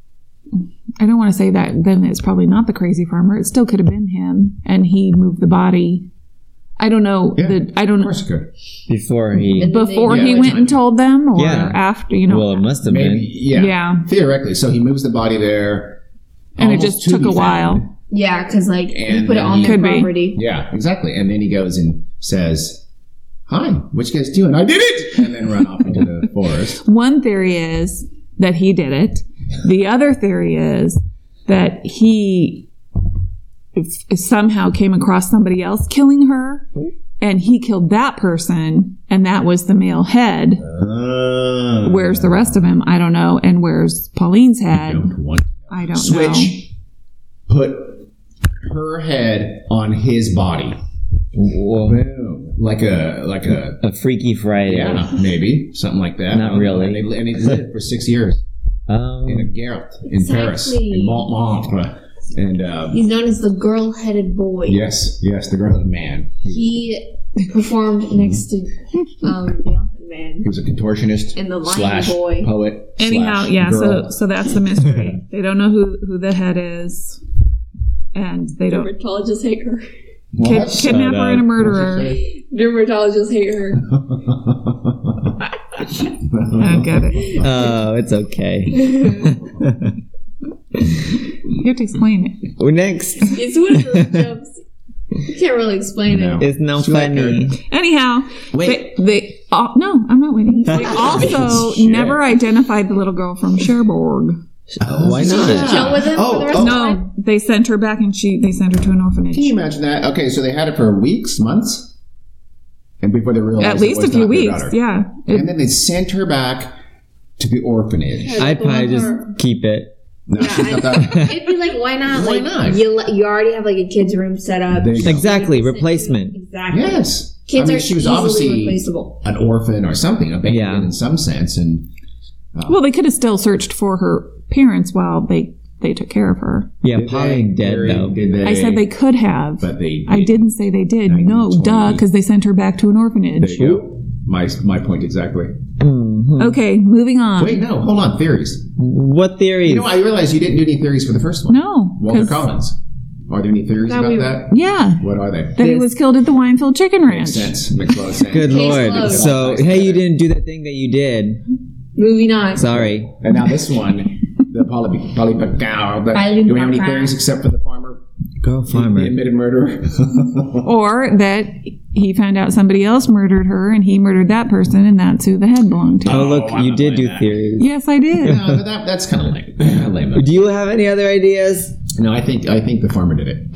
S6: I don't want to say that then it's probably not the crazy farmer. It still could have been him, and he moved the body I don't know.
S2: Yeah,
S6: I don't
S2: Of
S6: know.
S2: course it could.
S3: Before he.
S6: Before
S2: Yeah,
S6: he
S2: that's
S6: went and told them, or
S3: Yeah.
S6: after, you know.
S3: Well, it must have
S2: Maybe,
S3: been.
S2: yeah.
S6: Yeah.
S2: Theoretically. So he moves the body there.
S6: And it
S2: almost
S6: just
S2: to
S6: took
S2: be
S6: a while.
S2: found.
S5: Yeah, because like
S2: And
S5: you put it
S2: then
S5: on
S2: he-
S5: their
S6: Could be.
S5: property.
S2: Yeah, exactly. And then he goes and says, "Hi, what you guys doing?" "I did it!" And then run off into the forest.
S6: One theory is that he did it. The other theory is that he somehow came across somebody else killing her, and he killed that person, and that was the male head. Where's the rest of him? I don't know. And where's Pauline's head?
S2: Don't want
S6: I don't know.
S2: Switch. Put her head on his body.
S3: Whoa.
S2: Boom. Like a
S3: A Freaky Friday.
S2: yeah, maybe something like that.
S3: Not really.
S2: And he lived for 6 years in a garret in Paris,
S5: Exactly.
S2: in Montmartre, and
S5: He's known as the girl-headed boy.
S2: yes, the girl, man.
S5: He performed next to the Elephant Man.
S2: He was a contortionist
S5: And the lion
S2: slash
S5: boy.
S2: poet.
S6: Anyhow,
S2: slash
S6: yeah.
S2: girl.
S6: So that's the mystery. They don't know who the head is, and they don't.
S5: Dermatologists hate her.
S6: Kidnapper
S3: up.
S6: and a murderer.
S5: Dermatologists hate her.
S6: I don't get it.
S3: Oh, it's okay.
S6: You have to explain it.
S3: Well, next.
S5: It's one of those jumps. You can't really explain
S2: No.
S5: it.
S3: It's not funny.
S6: Anyhow,
S2: Wait.
S6: they no, I'm not waiting. They also
S2: Shit.
S6: never identified the little girl from Cherbourg.
S3: Why not?
S5: Chill with him for the rest of the life?
S6: No, they sent her back, and they sent her to an orphanage.
S2: Can you imagine that? Okay, so they had it for weeks, months, and before they realized
S6: At
S2: it
S6: least a
S2: was
S6: few
S2: not their
S6: weeks.
S2: daughter.
S6: Yeah.
S2: And then they sent her back to the orphanage.
S3: I'd probably just keep it.
S2: No, she's not that.
S5: It'd be like, why not?
S2: Why
S5: Like,
S2: not?
S5: You already have like a kid's room set up.
S2: There you go.
S3: Exactly. Replacement.
S5: Exactly.
S2: Yes.
S5: Kids
S2: I mean,
S5: are
S2: she was
S5: easily
S2: obviously
S5: replaceable.
S2: an orphan or something, abandoned
S3: Yeah.
S2: in some sense, and
S6: Well, they could have still searched for her parents while they took care of her.
S3: Yeah,
S2: Did
S3: Pauline
S2: they,
S3: dead
S2: Gary,
S3: though.
S2: Did they?
S6: I said they could have.
S2: but they.
S6: I didn't say they did. No,
S2: 1920.
S6: duh, because they sent her back to an
S2: There
S6: orphanage.
S2: you go. My point exactly.
S6: Okay, moving on.
S2: Wait, no, hold on. Theories.
S3: What theories?
S2: You know, I realized you didn't do any theories for the first one.
S6: No.
S2: Walter
S6: 'cause-
S2: Collins. Are there any theories
S5: That
S2: about
S5: we-
S2: that?
S6: Yeah.
S2: What are they?
S6: That he was killed at the Winefield Chicken Ranch.
S2: Makes sense. Makes a lot of sense.
S3: Good
S5: Case
S3: lord.
S5: closed.
S3: So, hey, you didn't do that thing that you did.
S5: Moving on.
S3: Sorry.
S2: And now this one, the Polybacau. Do we have any
S5: Polybacau.
S2: theories except for the farmer?
S3: Girl
S2: The
S3: farmer.
S2: admitted murderer?
S6: Or that he found out somebody else murdered her and he murdered that person and that's who the head belonged to.
S3: Oh, look,
S2: I'm
S3: you
S2: not
S3: did do
S2: buying that.
S3: theories.
S6: Yes, I did.
S2: No, but that's kind of lame. Lame.
S3: Do you have any other ideas?
S2: No, I think the farmer did it.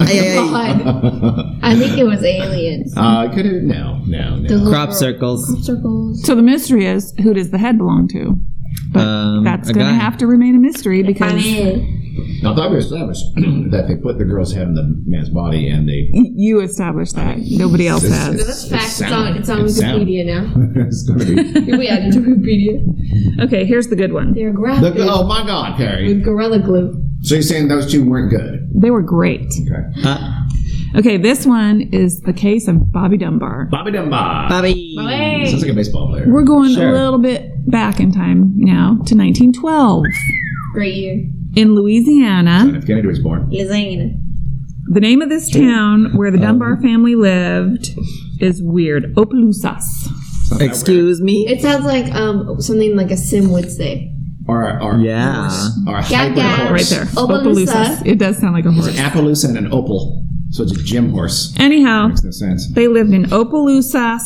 S5: God. I think it was aliens.
S2: Could have no.
S3: Crop circles.
S5: Circles.
S6: So the mystery is, who does the head belong to? But that's
S3: a
S6: going to
S3: guy.
S6: have to remain a mystery because
S2: No, I thought we established that they put the girl's head in the man's body and they.
S6: you established that. Nobody else has.
S5: That's fact. It's on
S2: It's sound.
S5: Wikipedia now.
S2: It's going to be.
S5: We added to Wikipedia.
S6: Okay, here's the good one.
S5: They're graphic
S2: Oh my God, Perry!
S5: with Gorilla Glue.
S2: So you're saying those two weren't good?
S6: They were great.
S2: Okay.
S6: Okay, this one is the case of Bobby Dunbar.
S2: Bobby Dunbar.
S3: Bobby.
S5: Hey.
S2: Sounds like a baseball player.
S6: We're going
S3: Sure.
S6: a little bit back in time now to 1912
S5: Great year.
S6: in Louisiana.
S2: If Kennedy was born.
S5: Lasagna.
S6: The name of this town where the Dunbar family lived is weird. Opelousas.
S2: Not that
S3: Excuse me?
S5: It sounds like something like a sim would say.
S2: weird. Or
S3: Yeah.
S2: horse. Or a
S5: Gaga.
S2: hybrid horse.
S6: Right there.
S5: Opelousas.
S6: It does sound like a horse.
S2: Appaloosa and an opal. So it's a gym horse.
S6: Anyhow,
S2: Makes no sense.
S6: they lived in Opelousas,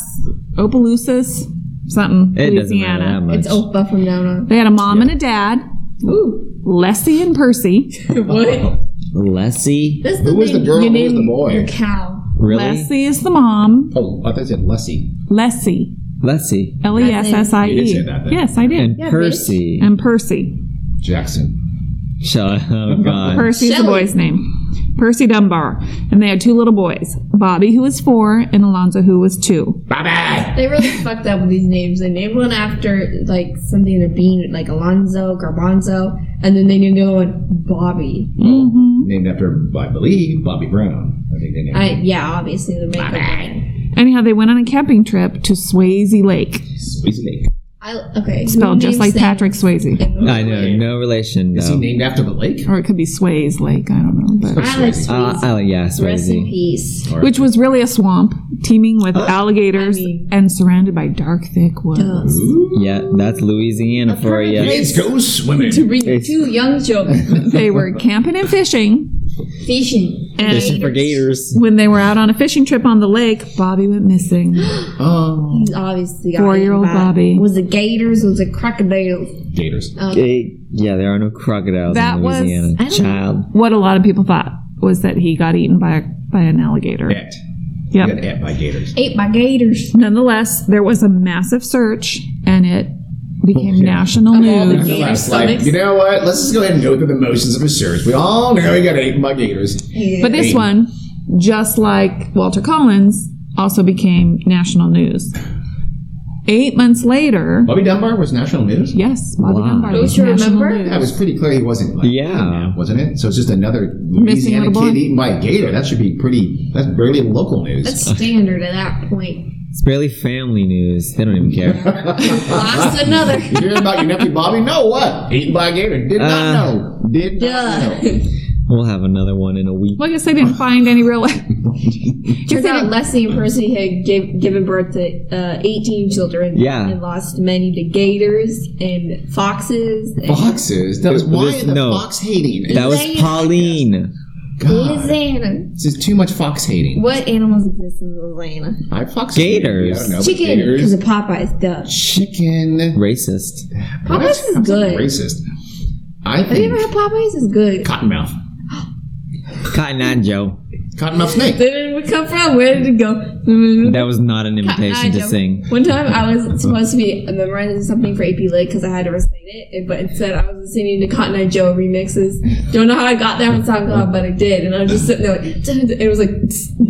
S6: something,
S3: It doesn't matter that
S6: Louisiana.
S3: much.
S5: It's Opa from now on.
S6: They had a mom and a dad,
S5: Ooh.
S6: Leslie and Percy.
S5: What?
S3: Leslie?
S5: This is the
S2: Who was the
S5: name
S2: girl?
S5: you
S2: Who was
S5: name
S2: the boy?
S5: your cow.
S3: Really?
S6: Leslie is the mom.
S2: Oh, I thought you said Lessie.
S6: Leslie.
S3: Leslie.
S6: Lessie.
S2: You did say that then.
S6: Yes, I did.
S3: And
S5: Yeah,
S3: Percy.
S6: And Percy.
S2: Jackson.
S3: Shut Oh, God.
S6: Percy's the
S5: Shelley.
S6: boy's name. Percy Dunbar. And they had two little boys. Bobby, who was 4, and Alonzo, who was 2.
S2: Bobby!
S5: They really fucked up with these names. They named one after like something in a bean, like Alonzo, Garbanzo, and then they named the other one Bobby.
S2: Named after, I believe, Bobby Brown. I think they named him.
S5: Yeah, obviously the makeup man.
S6: Anyhow, they went on a camping trip to Swayze Lake.
S2: Swayze Lake.
S5: Okay.
S6: Spelled just like Patrick Swayze.
S3: I know, no relation.
S2: Is he
S3: No.
S2: named after the lake?
S6: Or it could be Swayze Lake. I don't know. But,
S5: I like Swayze.
S3: Yeah,
S5: Rest in
S3: Swayze.
S5: peace.
S6: which was really a swamp, teeming with alligators and surrounded by dark, thick woods.
S3: Yeah, that's Louisiana for you.
S2: Let's go swimming.
S5: To bring two young children
S6: They were camping and fishing.
S5: fishing.
S3: Fishing for gators.
S6: When they were out on a fishing trip on the lake, Bobby went missing.
S2: Oh,
S5: He's obviously got
S6: 4-year-old
S5: eaten by-
S6: Bobby.
S5: Was it gators? Was it crocodiles?
S2: gators.
S3: Yeah, there are no crocodiles
S6: That
S3: in
S6: was-
S3: Louisiana.
S5: I don't
S3: Child.
S6: What a lot of people thought was that he got eaten by an alligator.
S2: Et. He got
S6: Yep.
S2: et by gators.
S5: Ate by gators.
S6: Nonetheless, there was a massive search, and it became
S2: yeah.
S6: national
S5: all the
S6: news.
S5: gator
S2: Last, like,
S5: stomachs.
S2: you know what? Let's just go ahead and go through the motions of a search. We all know he got eaten by gators.
S6: But this one, just like Walter Collins, also became national news. 8 months later,
S2: Bobby Dunbar was national news.
S6: yes, Bobby
S3: Wow.
S6: Dunbar
S5: Don't
S6: was
S5: you
S6: national
S5: remember?
S6: news.
S2: Yeah, it was pretty clear he wasn't like
S3: Yeah.
S2: kidnapped, wasn't it? So it's just another
S6: Missing
S2: Louisiana
S6: little boy.
S2: kid eaten by a gator. That should be pretty. That's barely local news.
S5: That's standard at that point.
S3: It's barely family news. They don't even care.
S5: Lost another.
S2: You hear about your nephew Bobby? No, what? Eaten by a gator? Did not know. Did not know.
S5: Duh.
S3: We'll have another one in a week.
S6: Well, I guess they didn't find any real.
S5: Turns out Leslie and Percy had given birth to 18 children.
S3: Yeah.
S5: And lost many to gators and foxes. And
S2: Foxes. That was why the
S3: No.
S2: fox hating.
S3: That was Pauline.
S2: God.
S5: Louisiana.
S2: This is too much fox hating.
S5: What animals exist in Louisiana?
S2: I fox
S3: Gators.
S2: I don't know. but
S5: Chicken.
S2: Gators.
S5: Because of Popeyes. Duh.
S2: Chicken.
S3: Racist.
S5: Popeyes is good.
S2: Racist. I
S5: Have you ever
S2: think
S5: had Popeyes? It's good.
S2: Cottonmouth.
S3: Cotton Eye Joe.
S2: Cottonmouth snake.
S5: Where did it come from? Where did it go?
S3: That was not an invitation to sing.
S5: One time I was supposed to be memorizing something for AP Lit because I had to recite it, but instead I was listening to Cotton Eye Joe remixes. Don't know how I got there on SoundCloud, but I did, and I was just sitting there like, it was like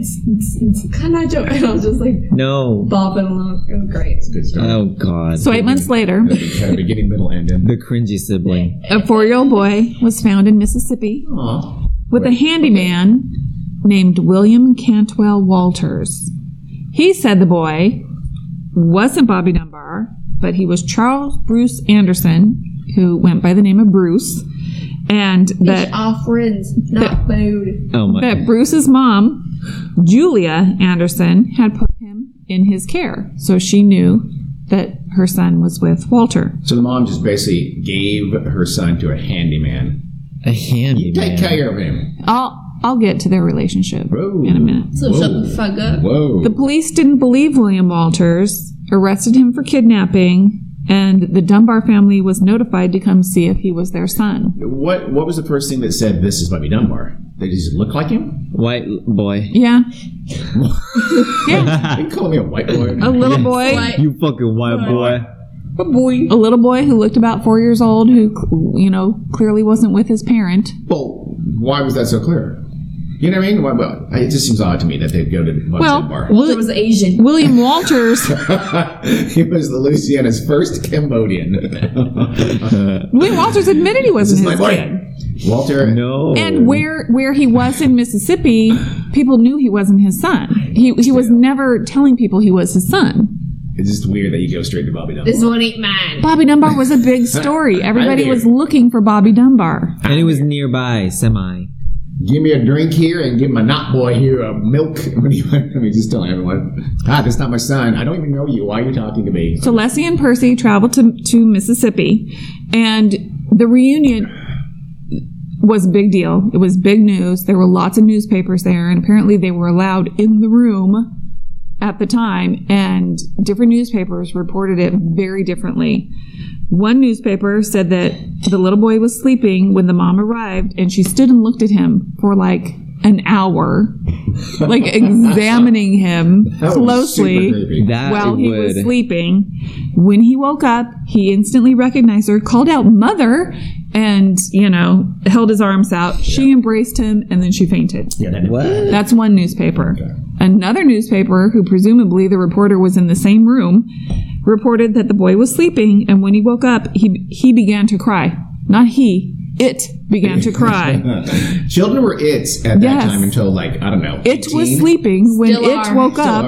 S5: Cotton Eye Joe, and I was just like
S3: No.
S5: bopping along. It was great.
S2: Good stuff.
S3: Oh, God.
S6: So 8 months later,
S2: Kind of beginning, middle, end.
S3: The cringy sibling.
S6: a 4-year-old boy was found in Mississippi
S2: Aw.
S6: with a handyman named William Cantwell Walters. He said the boy wasn't Bobby Dunbar, but he was Charles Bruce Anderson, who went by the name of Bruce, and that
S5: Offerings, not food.
S3: Oh, my.
S6: that Bruce's mom, Julia Anderson, had put him in his care, so she knew that her son was with Walter.
S2: So the mom just basically gave her son to a handyman.
S3: A handy
S2: Take
S3: man.
S2: care of him.
S6: I'll get to their relationship
S2: Whoa.
S6: in a minute.
S5: So shut the fuck up.
S2: Whoa.
S6: The police didn't believe William Walters, arrested him for kidnapping, and the Dunbar family was notified to come see if he was their son.
S2: What was the first thing that said this is Bobby Dunbar? They just look like him?
S3: White boy.
S6: Yeah. Yeah.
S2: Are you calling me a white boy?
S6: A little boy.
S3: You fucking white boy.
S6: A little boy who looked about 4 years old, who, clearly wasn't with his parent.
S2: Well, why was that so clear? You know what I mean? Well, it just seems odd to me that they'd go to Bobby Dunbar.
S5: It was Asian.
S6: William Walters.
S2: He was the Louisiana's first Cambodian.
S6: William Walters admitted he
S2: This is
S6: wasn't
S2: my
S6: his
S2: boy.
S6: kid.
S2: Walter.
S3: No.
S6: And where he was in Mississippi, people knew he wasn't his son. He was never telling people he was his son.
S2: It's just weird that you go straight to Bobby Dunbar.
S5: This one ain't mine.
S6: Bobby Dunbar was a big story. Everybody was looking for Bobby Dunbar.
S3: And he was nearby, semi.
S2: Give me a drink here and give my knot boy here a milk. What do you want? I mean, just telling everyone, that's not my son. I don't even know you. Why are you talking to me?
S6: So Leslie and Percy traveled to Mississippi, and the reunion was a big deal. It was big news. There were lots of newspapers there, and apparently they were allowed in the room at the time, and different newspapers reported it very differently. One newspaper said that the little boy was sleeping when the mom arrived, and she stood and looked at him for like an hour, like examining him
S2: That was
S6: closely
S2: super creepy.
S3: That
S6: while he was
S3: would.
S6: sleeping. When he woke up, he instantly recognized her, called out "Mother," and held his arms out. She embraced him, and then she fainted.
S2: Yeah, that
S3: What?
S6: That's one newspaper. Another newspaper, who presumably the reporter was in the same room, reported that the boy was sleeping, and when he woke up, he began to cry. Not he. It began to cry.
S2: Children were its at that
S6: Yes.
S2: time until, like, I don't know.
S6: It was
S2: 18?
S6: sleeping when
S5: Still
S6: it
S5: are.
S6: woke
S2: Still
S6: up.
S2: are.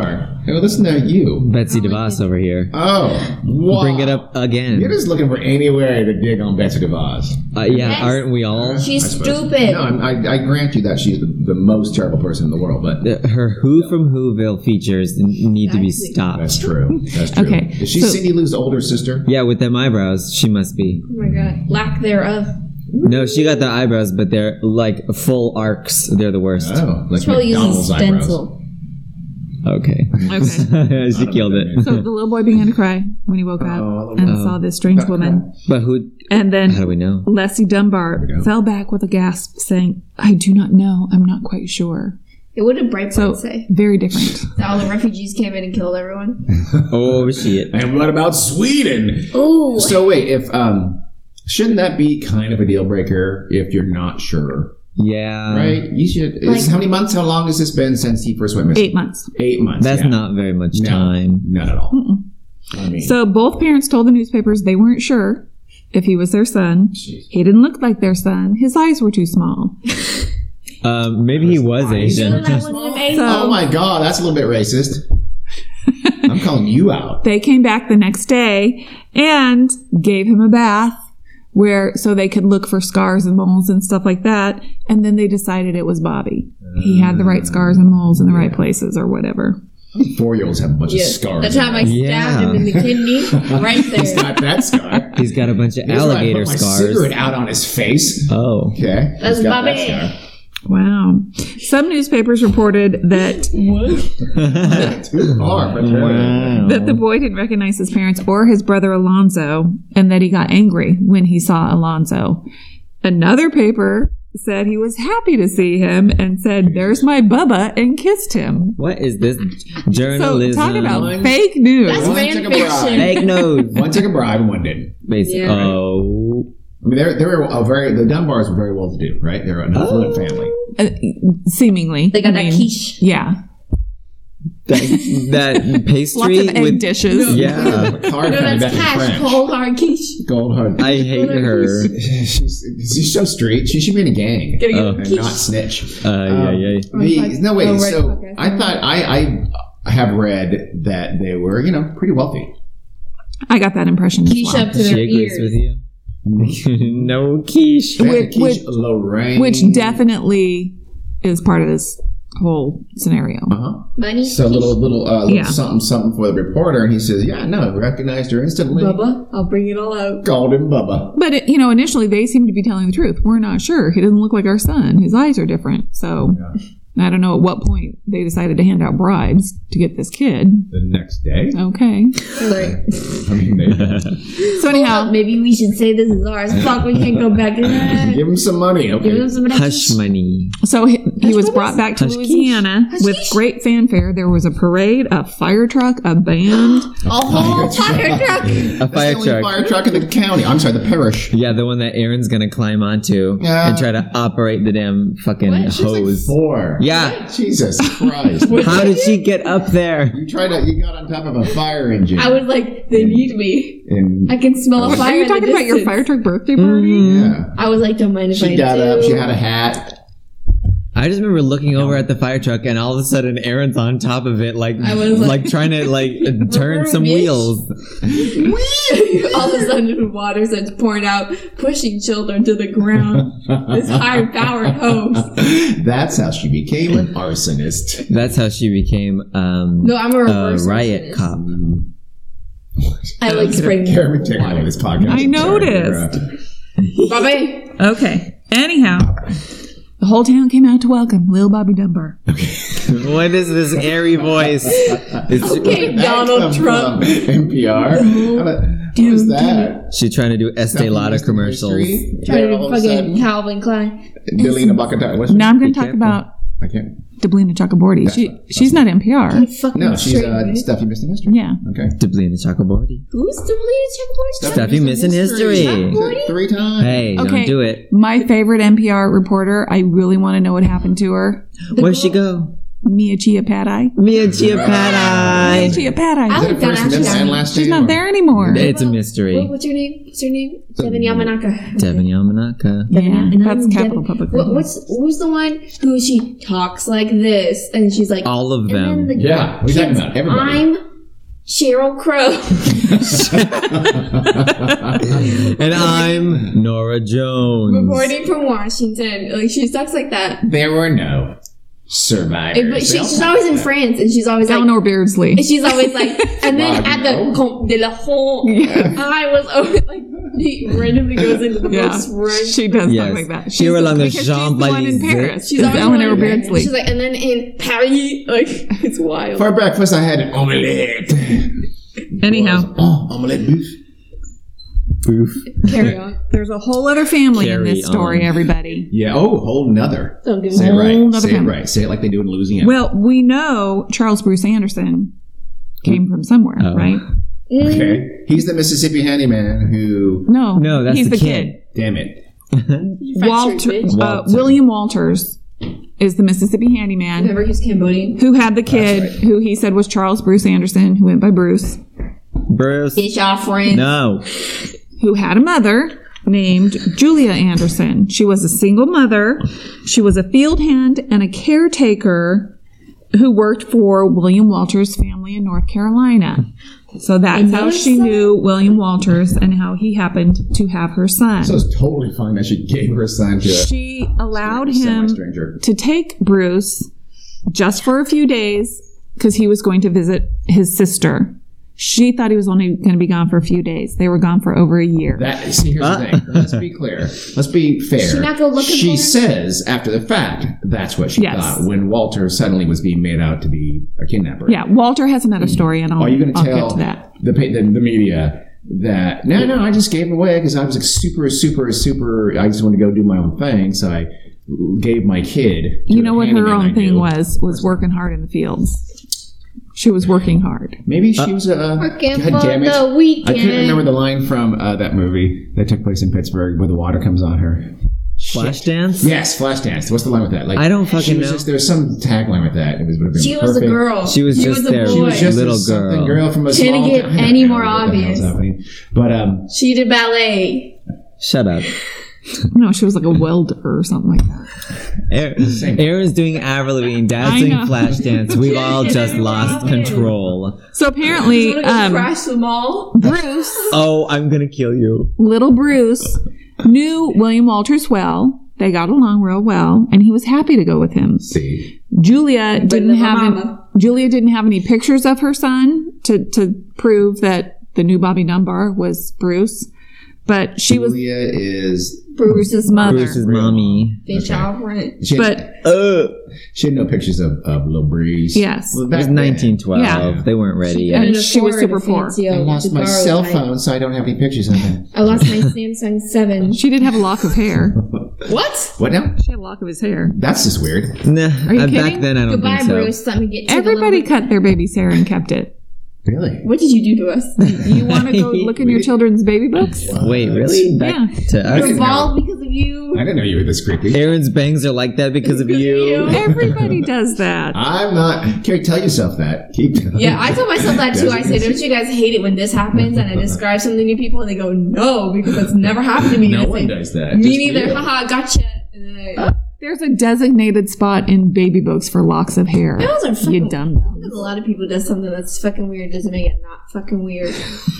S2: Hey, listen to you.
S3: Betsy DeVos over here.
S2: Oh, wow.
S3: Bring it up again.
S2: You're just looking for anywhere to dig on Betsy DeVos.
S3: Yeah,
S5: Yes.
S3: aren't we all?
S5: She's
S2: I suppose.
S5: stupid.
S2: No, I grant you that she's the most terrible person in the world, but
S3: Her Who from Whoville features need to be
S5: Exactly.
S3: stopped.
S2: that's true. That's true.
S6: Okay,
S2: Is she
S6: so-
S2: Cindy Lou's older sister?
S3: Yeah, with them eyebrows, she must be.
S5: Oh my god. Lack thereof.
S3: No, she got the eyebrows, but they're like full arcs. They're the worst.
S2: Oh, like
S5: She's probably using
S2: McDonald's eyebrows.
S5: stencil.
S3: Okay.
S6: Okay.
S3: She killed it.
S6: So the little boy began to cry when he woke up and saw this strange woman.
S3: But who?
S6: And then
S3: How do we know?
S6: Leslie Dunbar
S2: go.
S6: fell back with a gasp, saying, "I do not know. I'm not quite sure."
S5: It would have Breitbart
S6: So
S5: say.
S6: very different.
S5: All the refugees came in and killed everyone.
S3: Oh shit!
S2: And what about Sweden?
S5: Ooh.
S2: So wait, if shouldn't that be kind of a deal breaker if you're not sure?
S3: Yeah.
S2: Right? You should. How many months? How long has this been since he first went missing?
S6: 8 months.
S2: 8 months.
S3: That's
S2: yeah.
S3: not very much
S2: No,
S3: time.
S2: Not at all. I mean,
S6: So both parents told the newspapers they weren't sure if he was their son.
S2: Jeez.
S6: He didn't look like their son. His eyes were too small.
S3: Maybe he was Asian.
S5: That wasn't amazing.
S2: oh my God, that's a little bit racist. I'm calling you out.
S6: They came back the next day and gave him a bath so they could look for scars and moles and stuff like that. And then they decided it was Bobby. He had the right scars and moles in the right places or whatever.
S2: 4-year-olds have a bunch of
S5: Yeah.
S2: scars.
S5: The time I stabbed
S3: Yeah.
S5: him in the kidney, right
S2: He's
S5: there.
S2: got that scar.
S3: He's got a bunch of
S2: Here's where I
S3: alligator
S2: put my
S3: scars.
S2: cigarette out on his face.
S3: Oh.
S2: Okay.
S5: That's
S2: He's got
S5: Bobby.
S2: that scar.
S6: Wow. Some newspapers reported that
S2: Too far. But
S3: Wow.
S6: that the boy didn't recognize his parents or his brother Alonzo, and that he got angry when he saw Alonzo. Another paper said he was happy to see him and said, "There's my Bubba," and kissed him.
S3: What is this
S6: So
S3: journalism?
S6: talk about fake news.
S5: That's
S2: One
S5: fan
S2: took a bribe.
S5: fiction.
S3: fake news.
S2: One took a bribe and one didn't.
S3: Basically.
S5: Yeah.
S3: Oh.
S2: I mean, they were the Dunbars were very well to do, right? They're an affluent family.
S6: Seemingly.
S5: They got
S6: I
S5: that
S6: mean,
S5: quiche.
S6: Yeah.
S3: That pastry
S6: Lots of egg
S3: with
S6: dishes.
S3: yeah.
S2: Card
S5: No,
S2: family
S5: that's
S2: back in
S5: cash.
S2: France.
S5: Cold hard quiche.
S2: Gold hard.
S3: I hate her.
S2: She's so street. She should be in a gang
S5: Gotta get
S3: Oh.
S5: a
S2: and
S5: quiche.
S2: not snitch.
S3: Yeah.
S2: No wait.
S5: Oh, right,
S2: So
S5: okay.
S2: I thought I have read that they were pretty wealthy.
S6: I got that impression as
S5: Quiche
S6: well.
S5: up to
S3: She
S5: their
S3: agrees
S5: ears.
S3: with you. No quiche.
S2: They had
S6: Which-
S2: Quiche
S6: which-
S2: Lorraine,
S6: Which definitely is part of this whole scenario.
S2: Uh-huh.
S5: Money.
S2: So
S5: quiche.
S2: little
S6: Yeah.
S2: something for the reporter, and he says, "Yeah, no, recognized her instantly."
S5: Bubba, I'll bring it all out.
S2: Golden Bubba.
S6: But, initially they seemed to be telling the truth. We're not sure. He doesn't look like our son. His eyes are different. So I don't know at what point they decided to hand out bribes to get this kid.
S2: The next day,
S6: Okay.
S5: Like,
S2: I mean, they
S6: So anyhow,
S5: maybe we should say this is ours. Fuck, we can't go back in that.
S2: give him some money.
S5: Give
S2: Okay.
S5: them some of that
S3: Hush
S5: quiche.
S3: money.
S6: so he was brought back to
S3: Hush
S6: Louisiana with great fanfare. There was a parade, a fire truck, a band.
S5: A whole fire truck.
S3: A
S2: That's
S3: fire
S2: the only
S3: truck.
S2: fire truck in the county. I'm sorry, the parish.
S3: Yeah, the one that Aaron's gonna climb onto
S2: Yeah.
S3: and try to operate the damn fucking
S5: What? She's
S2: Like
S3: hose.
S2: 4.
S3: Yeah.
S2: Jesus Christ.
S3: How did she get up there?
S2: You got on top of a fire engine.
S5: I was like, they need me.
S2: and
S5: I can smell a fire.
S6: Are you
S5: in the
S6: talking about your
S5: distance.
S6: fire truck birthday party?
S2: yeah.
S5: I was like, don't mind if
S2: She
S5: I
S2: got
S5: do.
S2: up. She had a hat.
S3: I just remember looking over at the fire truck and all of a sudden Aaron's on top of it like
S5: I was like-
S3: trying to turn some
S5: Bitch.
S3: wheels.
S5: All of a sudden, the water starts pouring out, pushing children to the ground. This high-powered hose.
S2: That's how she became an arsonist.
S3: That's how she became
S5: No, I'm a
S3: a
S5: reverse
S3: riot
S5: arsonist.
S3: cop.
S5: I like spraying
S2: Karen, take away this podcast.
S6: I
S2: I'm sorry.
S6: noticed.
S5: Bobby.
S6: Okay. Anyhow, the whole town came out to welcome Lil Bobby Dunbar.
S3: What is this airy voice? It's,
S5: Okay,
S2: That
S5: Donald
S2: come
S5: Trump.
S2: from NPR. What is that?
S3: She's trying to do Estee Lauder commercials.
S5: Trying to
S2: All
S5: do
S2: of a
S5: fucking
S2: sudden,
S5: Calvin Klein.
S2: Delina Bucatari. What's her
S6: Now I'm going
S3: Be
S6: to talk
S3: careful.
S6: about
S2: I can't.
S6: Deblina Chakraborty. She's not NPR.
S5: Fucking
S2: No, she's
S5: straight, right?
S2: Stuff You Missed in History.
S6: Yeah.
S2: Okay.
S3: Deblina Chakraborty.
S5: Who's the leader?
S3: Stuff you miss in history.
S2: Said 3 times.
S3: Hey,
S6: Okay.
S3: don't do it.
S6: My favorite NPR reporter. I really want to know what happened to her.
S3: Where'd she go?
S6: Mia Chiapati.
S3: Mia Chiapati.
S6: Mia Chiapati.
S5: I
S2: Is
S5: like
S2: it
S5: that
S2: first middle and
S5: actually.
S2: last
S6: She's
S2: name?
S6: not there anymore.
S3: It's a mystery.
S5: What's her name? What's her name? Devin Yamanaka.
S3: Devin Yamanaka.
S6: Yeah,
S5: And
S6: that's
S5: I'm
S6: Capital
S5: Devin-
S6: Public
S5: What,
S6: Radio.
S5: who's the one who she talks like this and she's like
S3: All of
S5: and
S3: them.
S5: then the
S2: Yeah, what are you talking about? Everybody.
S5: I'm Sheryl Crow.
S3: And I'm Nora Jones.
S5: Reporting from Washington. Like she talks like that.
S2: There were no survivors.
S5: But
S2: They all
S5: she's
S2: talk
S5: always
S2: like
S5: in
S2: that.
S5: France and she's always like
S6: Eleanor Beardsley.
S5: and she's always like and then
S2: Wow,
S5: at
S2: you
S5: the
S2: know?
S5: Comte de la Home I was always like he randomly goes into the
S6: Yeah,
S5: most French.
S6: she does
S3: Yes.
S6: talk like that.
S3: She were on the
S6: because she's the one in
S3: Champs-Élysées.
S6: Paris.
S5: She's
S6: She's
S5: always
S6: Eleanor
S5: like,
S6: Beardsley.
S5: she's like and then in Paris like it's wild.
S2: For breakfast, I had an omelette.
S6: Anyhow,
S2: Omelette beef.
S3: Boof.
S5: Carry on.
S6: there's a whole other family in
S3: Carry
S6: this story,
S3: on.
S6: everybody.
S2: Yeah. Oh, whole nother.
S5: Don't give
S2: Say it
S5: me
S2: right.
S6: nother
S2: Say it
S6: family.
S2: right. Say it like they do in Louisiana.
S6: Well, we know Charles Bruce Anderson came from somewhere,
S3: Oh.
S6: right?
S2: okay. He's the Mississippi handyman who.
S6: No,
S3: that's
S6: he's
S3: the
S6: the
S3: kid.
S2: Damn it.
S6: Walter,
S3: Walter.
S6: William Walters is the Mississippi handyman
S5: Remember he's Cambodian.
S6: who had the kid
S2: right.
S6: who he said was Charles Bruce Anderson, who went by Bruce,
S3: Bruce.
S5: It's our friend.
S3: No.
S6: who had a mother named Julia Anderson. She was a single mother. She was a field hand and a caretaker who worked for William Walters' family in North Carolina. So that's how
S5: Another
S6: she
S5: son?
S6: knew William Walters and how he happened to have her son.
S2: So it's totally fine that she gave her son to a
S6: She allowed him
S2: semi-stranger.
S6: to take Bruce just for a few days because he was going to visit his sister. She thought he was only going to be gone for a few days. They were gone for over a year.
S2: See, here's the thing. Let's be clear. Let's be fair.
S5: She not go looking
S2: She
S5: for him?
S2: says after the fact that's what she
S6: Yes.
S2: thought when Walter suddenly was being made out to be a kidnapper.
S6: Yeah, Walter has another story, and I'll,
S2: Are you going to
S6: I'll
S2: tell
S6: get to that.
S2: the media that no, I just gave him away because I was like super. I just wanted to go do my own thing, so I gave my kid. to
S6: You know
S2: a
S6: what her
S2: handyman I
S6: own thing
S2: knew.
S6: was working hard in the fields. She was working hard.
S2: Maybe she was
S5: Working
S2: God
S5: for
S2: damn it.
S5: the weekend.
S2: I couldn't remember the line from that movie that took place in Pittsburgh where the water comes on her.
S3: Flashdance?
S2: Yes, Flashdance. What's the line with that? Like
S3: I don't
S2: she
S3: fucking
S2: was
S3: know.
S2: Just, there was some tagline with that. It was would have been
S5: She was a
S2: perfect.
S5: girl.
S3: She was just
S5: a
S3: their
S5: boy.
S2: She was just
S3: little
S2: a something
S3: girl.
S2: from a
S5: Couldn't
S2: small
S5: get
S2: town. I don't
S5: any
S2: know
S5: more
S2: what the hell's
S5: obvious.
S2: happening. But
S5: She did ballet.
S3: Shut up.
S6: No, she was like a welder or something like that.
S3: Aaron's doing Avril Lavigne. Dad's
S6: I
S3: doing
S6: know.
S3: Flashdance. We've all just lost control.
S6: So apparently,
S5: Wanna go crash the mall?
S6: Bruce,
S3: Oh, I'm gonna kill you.
S6: little Bruce, knew William Walters well. They got along real well, and he was happy to go with him.
S2: see,
S6: Julia didn't
S5: never
S6: have
S5: mama.
S6: Julia didn't have any pictures of her son to prove that the new Bobby Dunbar was Bruce, but she was
S2: Julia is.
S6: Bruce's mother.
S3: Bruce's mommy.
S5: Bitch, our friend.
S2: She had,
S6: But
S2: she had no pictures of Lil Breeze.
S6: yes,
S3: It was
S2: Back then.
S3: 1912.
S6: Yeah.
S3: They weren't ready
S6: And
S3: yet.
S6: she was super poor.
S2: I lost my cell phone, so I don't have any pictures of him.
S5: I lost my Samsung 7.
S6: she did have a lock of hair.
S5: What?
S2: What now?
S6: She had a lock of his hair.
S2: That's just weird.
S3: Nah,
S6: you
S3: back
S6: kidding?
S3: then I don't
S5: Goodbye,
S3: think so.
S5: Bruce. Let me get to
S6: Everybody
S5: the
S6: cut their baby's hair and kept it.
S2: Really?
S5: What did you do to us?
S6: You want to go look in your children's baby books?
S3: Wait, really? Back
S6: Yeah.
S3: to us?
S5: Evolved because of you.
S2: I didn't know you were this creepy.
S3: Aaron's bangs are like that because of you.
S6: Everybody does that.
S2: I'm not. Carrie, tell yourself that. Keep.
S5: Yeah, I tell myself that too. I say, don't you guys hate it when this happens? And I describe something to people and they go, no, because that's never happened to me.
S2: No
S5: And I
S2: one
S5: say,
S2: does that.
S5: Me
S2: Just
S5: neither.
S2: you.
S5: Haha, gotcha. And then I,
S6: There's a designated spot in baby books for locks of hair.
S5: those are fucking
S6: You dumb dumb.
S5: because a lot of people does something that's fucking weird doesn't make it not fucking weird.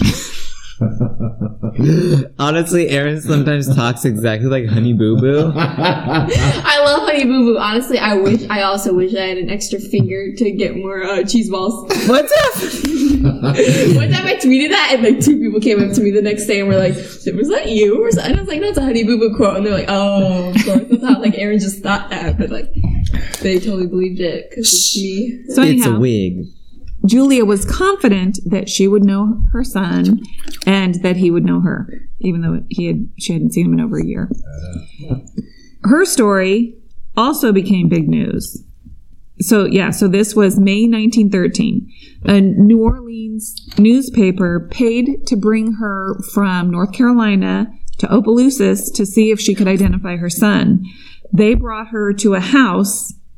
S3: Honestly, Aaron sometimes talks exactly like Honey Boo Boo.
S5: I love Honey Boo Boo. Honestly, I also wish I had an extra finger to get more cheese balls.
S3: What's up?
S5: One time I tweeted that and like 2 people came up to me the next day and were like, was that you? And I was like, that's a Honey Boo Boo quote. And they're like, oh, of course. I thought like Aaron just thought that, but like they totally believed it because it's me.
S6: So
S3: It's a
S6: anyhow,
S3: wig.
S6: Julia was confident that she would know her son and that he would know her, even though she hadn't seen him in over a year. Her story also became big news. So this was May 1913. A New Orleans newspaper paid to bring her from North Carolina to Opelousas to see if she could identify her son. They brought her to a house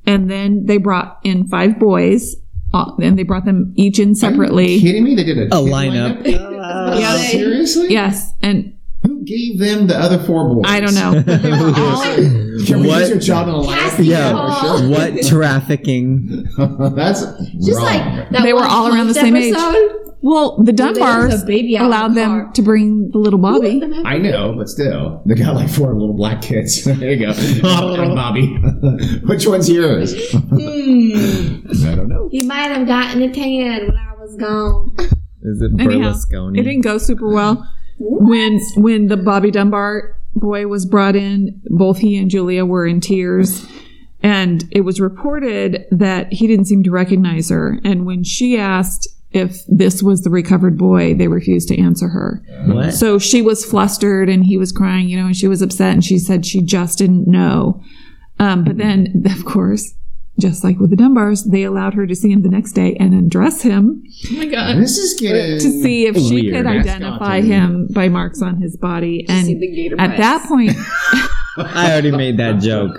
S6: And then they brought in 5 boys, and they brought them each in separately.
S2: Are you kidding me? They did a
S3: lineup.
S6: Yeah,
S2: Seriously?
S6: Yes, and
S2: Who gave them the other 4 boys?
S6: I don't know. They were all
S2: Can we
S3: What?
S2: use your job in a life?
S3: Yeah. What trafficking?
S2: That's
S5: Just
S2: wrong.
S5: like that
S6: They were
S5: one
S6: all around the
S5: Punked
S6: same age.
S5: episode.
S6: Well, the
S5: There was
S6: Dunbars
S5: a baby out in
S6: allowed
S5: the
S6: them
S5: car.
S6: to bring the little Bobby.
S2: I know, but still, they got like 4 little black kids. There you go, little Bobby. Which one's yours? I don't know.
S5: He might have gotten a tan when I was gone.
S3: Is it
S6: Anyhow,
S3: Berlusconi?
S6: it didn't go super well. When the Bobby Dunbar boy was brought in, both he and Julia were in tears. And it was reported that he didn't seem to recognize her. And when she asked if this was the recovered boy, they refused to answer her.
S3: What?
S6: So she was flustered and he was crying, and she was upset, and she said she just didn't know. But then, of course, just like with the Dunbars, they allowed her to see him the next day and undress him
S5: Oh my god.
S2: This is getting
S6: to see if she
S3: Weird.
S6: could identify
S2: Mascot.
S6: him by marks on his body. And
S5: see the gator
S6: at that point,
S3: I already made that joke.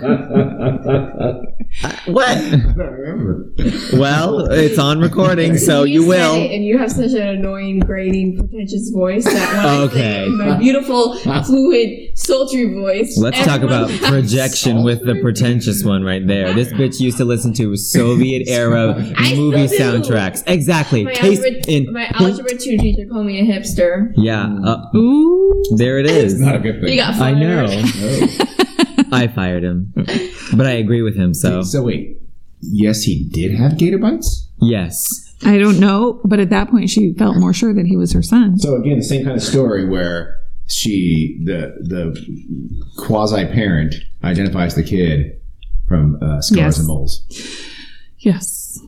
S3: What?
S2: I don't remember.
S3: Well, it's on recording, so you
S5: said
S3: will.
S5: it, and you have such an annoying, grating, pretentious voice that when I say it in my beautiful, fluid, sultry voice.
S3: Let's talk about
S5: everyone-
S3: projection with the pretentious one right there. This bitch used to listen to Soviet era
S5: I
S3: movie
S5: still do.
S3: soundtracks. Exactly.
S5: My
S3: Taste
S5: algebra,
S3: in.
S5: my algebra 2 teacher called me a hipster.
S3: Yeah.
S6: ooh,
S3: There it is.
S2: Not a good thing.
S5: You got
S3: I
S5: fired.
S3: know. I fired him, but I agree with him. So
S2: So wait, yes, he did have gator bites?
S3: yes.
S6: I don't know, but at that point, she felt more sure that he was her son.
S2: So again, the same kind of story where the quasi-parent identifies the kid from scars
S6: Yes.
S2: and moles.
S6: Yes.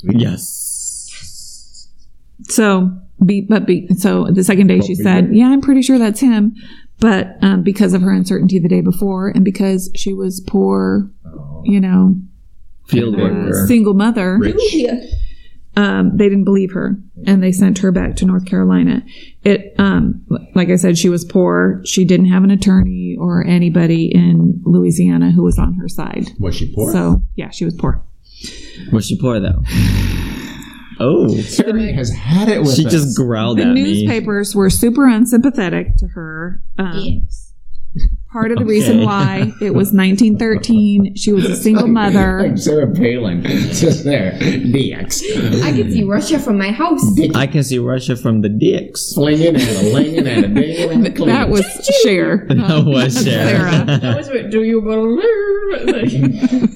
S3: Yes.
S6: So, so the second day she said, "Yeah, I'm pretty sure that's him," but because of her uncertainty the day before, and because she was poor,
S3: Field worker.
S6: single mother,
S5: Yeah.
S6: they didn't believe her, and they sent her back to North Carolina. It, like I said, she was poor. She didn't have an attorney or anybody in Louisiana who was on her side.
S2: Was she poor?
S6: So, yeah, she was poor.
S3: Was she poor though? Oh,
S2: Terry has had it with
S3: she
S2: us.
S3: just growled
S6: The
S3: at me.
S6: newspapers were super unsympathetic to her.
S5: Yes.
S6: Part of the reason why it was 1913, she was a single mother.
S2: Like Sarah Palin, just there. DX.
S5: I can see Russia from my house.
S3: I can see Russia from the dicks.
S2: Flinging and a linging and a dinging and a clinging.
S6: That was Cher.
S3: That was Sarah.
S5: That was what do you believe?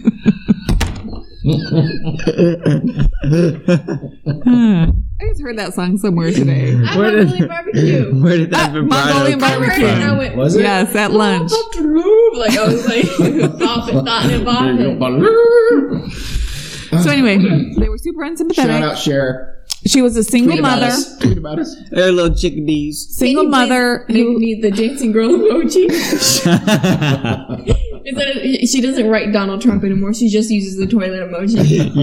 S6: I just heard that song somewhere today.
S5: I'm
S3: Where
S5: a
S3: did-
S5: really barbecue.
S3: Where did that vibrato
S6: Mongolian
S3: come
S6: barbecue.
S5: And I
S3: from?
S5: went,
S2: Was it?
S6: Yes, at lunch.
S5: About to move. Like I was like thought and bopping.
S6: So anyway, they were super
S2: Shout
S6: unsympathetic.
S2: out Cher.
S6: She was a single
S2: Tweet about
S6: mother.
S2: us. Tweet about us.
S3: They're little chickadees.
S6: Single mother
S5: Make
S6: who
S5: me the dancing girl emoji. Instead of, she doesn't write Donald Trump anymore. She just uses the toilet emoji.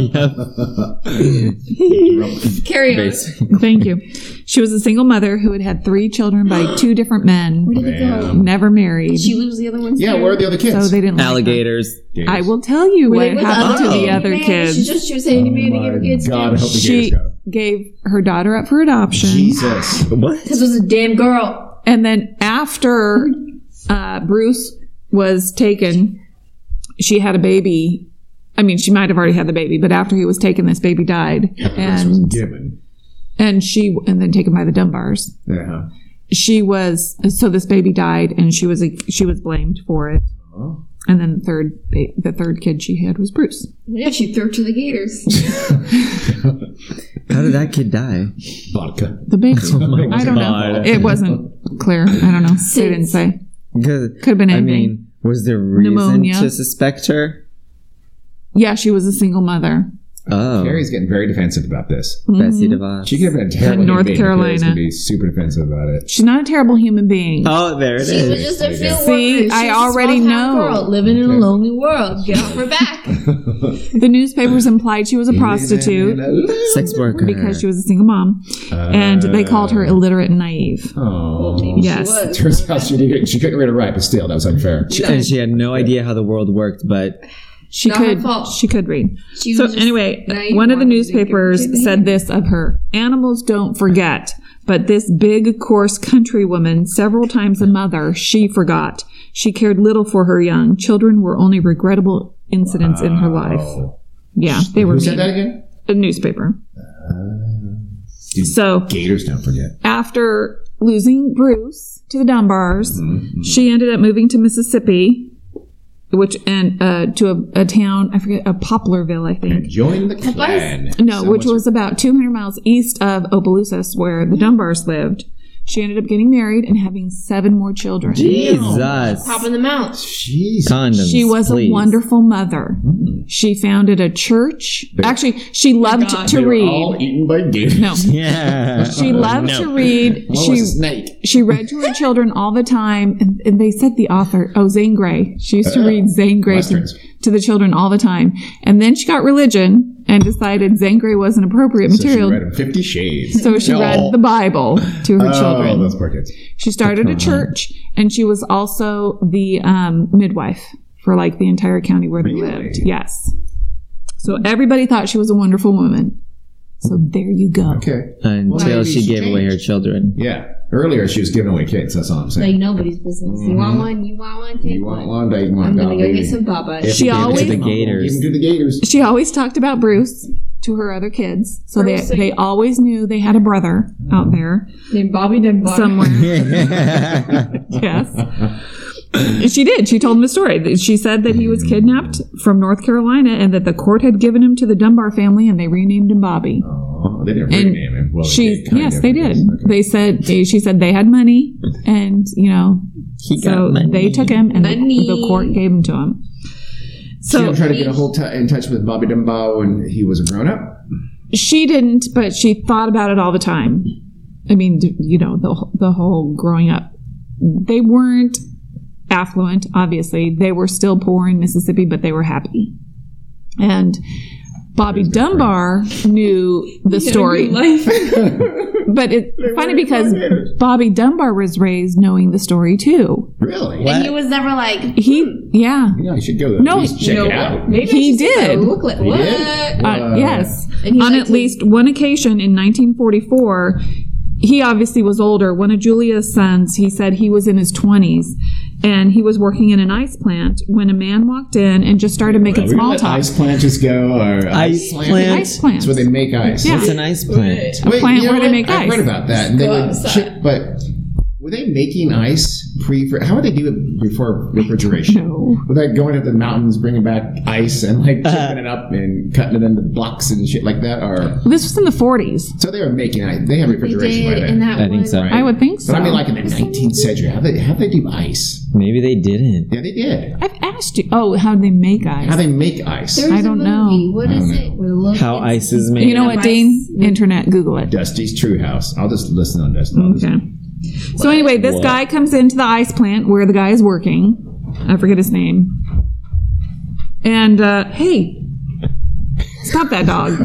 S3: Yep.
S5: Carry on.
S3: Basically.
S6: thank you. She was a single mother who had had 3 children by 2 different men,
S5: Where did it go?
S6: never married.
S5: She lose the other ones.
S2: Yeah,
S5: too?
S2: where are the other kids?
S6: So they didn't like her.
S3: Alligators.
S6: I will tell you
S5: Were
S6: what
S5: they with
S6: happened to the other
S5: man?
S6: kids.
S5: She was saying man to give her kids.
S2: God, I hope the
S6: She
S2: gators got him.
S6: gave her daughter up for adoption.
S2: Jesus.
S3: What?
S5: This was a damn girl.
S6: And then after Bruce was taken, she had a baby. I mean, she might have already had the baby, but after he was taken, this baby died.
S2: This was
S6: And
S2: given.
S6: and then taken by the Dunbars.
S2: Yeah.
S6: So this baby died, and she was blamed for it.
S2: Oh.
S6: And then the third kid she had was Bruce.
S5: Yeah, she threw it to the gators.
S3: How did that kid die?
S2: Vodka.
S6: The baby.
S3: my
S6: I don't know.
S3: God.
S6: It wasn't clear. I don't know. They didn't say.
S3: Could
S6: have been
S3: I
S6: anything.
S3: mean, was there reason
S6: Pneumonia.
S3: to suspect her?
S6: Yeah, she was a single mother.
S3: Oh,
S2: Carrie's getting very defensive about this.
S3: Betsy DeVos.
S2: She could have been a terrible
S6: In North
S2: human being, but
S6: Carolina.
S2: Carrie's gonna be super defensive about it.
S6: She's not a terrible human being.
S3: Oh, there it
S5: She was
S3: is.
S5: just a field
S6: See,
S5: worker.
S6: I
S5: She's a
S6: already
S5: small-town
S6: know.
S5: girl living in a lonely world. Get off her back.
S6: The newspapers implied she was a prostitute
S3: Sex worker.
S6: because she was a single mom, and they called her illiterate and naive.
S2: Oh.
S6: Yes.
S5: She was.
S2: Turns out she couldn't read or write, but still, that was unfair.
S3: And she had no idea how the world worked, but
S6: She
S5: Not her
S6: could.
S5: fault.
S6: She could read.
S5: She
S6: So
S5: was just
S6: anyway,
S5: naive,
S6: one of the
S5: wanted to give
S6: newspapers
S5: her the
S6: said
S5: hand.
S6: this of her: "Animals don't forget, but this big, coarse country woman, several times a mother, she forgot. She cared little for her young. Children were only regrettable incidents in her life." Yeah, they were.
S2: Who said
S6: mean.
S2: that again?
S6: A newspaper.
S2: Dude,
S6: So
S2: Gators don't forget.
S6: after losing Bruce to the Dunbars,
S2: Mm-hmm.
S6: she ended up moving to Mississippi, to a town, I forget, Poplarville, I think.
S2: Join the clan.
S6: No,
S2: So
S6: which
S2: much-
S6: was about 200 miles east of Opelousas, where the Dunbars lived. She ended up getting married and having 7 more children.
S3: Jesus.
S5: Popping them out.
S2: Jeez.
S3: Condoms.
S6: She was
S3: please.
S6: a wonderful mother. She founded a church. Actually, she loved to
S2: They were
S6: read.
S2: all eaten by gators.
S6: No,
S3: Yeah.
S6: she loved to read.
S2: One
S6: She
S2: was a snake.
S6: She read to her children all the time, and they said the author, Zane Grey. She used to read Zane Grey
S2: Westerns.
S6: to the children all the time. And then she got religion and decided Zane Grey wasn't appropriate
S2: So she
S6: material.
S2: read him 50 Shades.
S6: So she read the Bible to her
S2: Oh,
S6: children.
S2: those poor kids.
S6: She started a church, and she was also the midwife for like the entire county where they
S2: Really?
S6: lived. Yes. So everybody thought she was a wonderful woman. So there you go.
S2: Okay.
S3: Until
S2: Well, maybe
S3: she
S2: she
S3: gave away her
S2: changed.
S3: children.
S2: Yeah. Earlier, she was giving away kids. That's all I'm saying.
S5: Like nobody's business. You want one? You want one? Take
S2: You want
S5: one.
S2: one? They want
S5: I'm gonna
S2: dog
S5: go
S2: baby.
S5: get some Bubba.
S2: If
S6: She
S2: you give it
S6: always-
S2: to
S3: The
S2: them,
S3: gators.
S2: Give them to the gators.
S6: She always talked about Bruce to her other kids. So
S5: Brucey.
S6: they always knew they had a brother out there
S5: Named Bobby Dunbar.
S6: somewhere. Yes. She did. She told him a story. She said that he was kidnapped from North Carolina and that the court had given him to the Dunbar family and they renamed him Bobby.
S2: Oh, they didn't
S6: And
S2: rename him. Well,
S6: She,
S2: did, kind
S6: yes,
S2: of,
S6: they
S2: I
S6: did.
S2: guess. Okay.
S6: They said, she said they had money and,
S3: He
S6: so
S3: got money.
S6: they took him and the
S5: Money.
S6: court gave him to him.
S2: She
S6: So
S2: ever tried to get in touch with Bobby Dunbar when he was a grown up?
S6: she didn't, but she thought about it all the time. I mean, the whole growing up. They weren't affluent, obviously. They were still poor in Mississippi, but they were happy. And Bobby Dunbar knew the story. But it's funny because Bobby Dunbar was raised knowing the story too.
S2: Really?
S5: And he was never like,
S6: Yeah.
S2: Yeah, you should go
S6: No,
S2: at least check it out.
S5: maybe
S6: He
S5: I should see
S6: did.
S5: that booklet.
S2: He
S5: What?
S2: did?
S6: Yes.
S5: And he
S6: On
S5: liked
S6: at
S5: to-
S6: least one occasion in 1944, he obviously was older. One of Julia's sons, he said he was in his 20s, and he was working in an ice plant when a man walked in and just started making
S2: We're gonna
S6: small
S2: let
S6: talk.
S2: ice plant just go. Or
S3: Ice plant?
S6: Ice plant.
S2: That's where they make ice.
S6: Yeah.
S3: It's an ice plant.
S6: A plant
S2: you know
S6: where they
S2: what?
S6: make
S2: I've
S6: ice.
S2: read about that. And they
S5: Go
S2: would
S5: outside.
S2: chip, but were they making ice how would they do it before refrigeration?
S6: No.
S2: Were they going to the mountains, bringing back ice and like chipping it up and cutting it into blocks and shit like that? Or
S6: This was in the 40s.
S2: so they were making ice. They had
S5: They
S2: refrigeration by
S5: did,
S2: then.
S5: and that
S3: I think
S5: one-
S3: so.
S6: I would think so.
S2: But I mean, like in the 19th century, how they do ice?
S3: Maybe they didn't.
S2: Yeah, they did.
S6: I've asked you. Oh, how do they make ice?
S2: How they make ice?
S5: There's
S6: I don't
S5: a
S6: know.
S5: movie. What is
S2: I
S5: it?
S2: don't
S5: With a look
S3: How
S5: and-
S3: ice is made.
S6: You know what,
S5: Ice.
S6: Dean? Internet, Google it.
S2: Dusty's True House. I'll just listen on Dusty. I'll just-
S6: Okay. So anyway, this
S3: What?
S6: guy comes into the ice plant where the guy is working. I forget his name. And hey, stop that dog!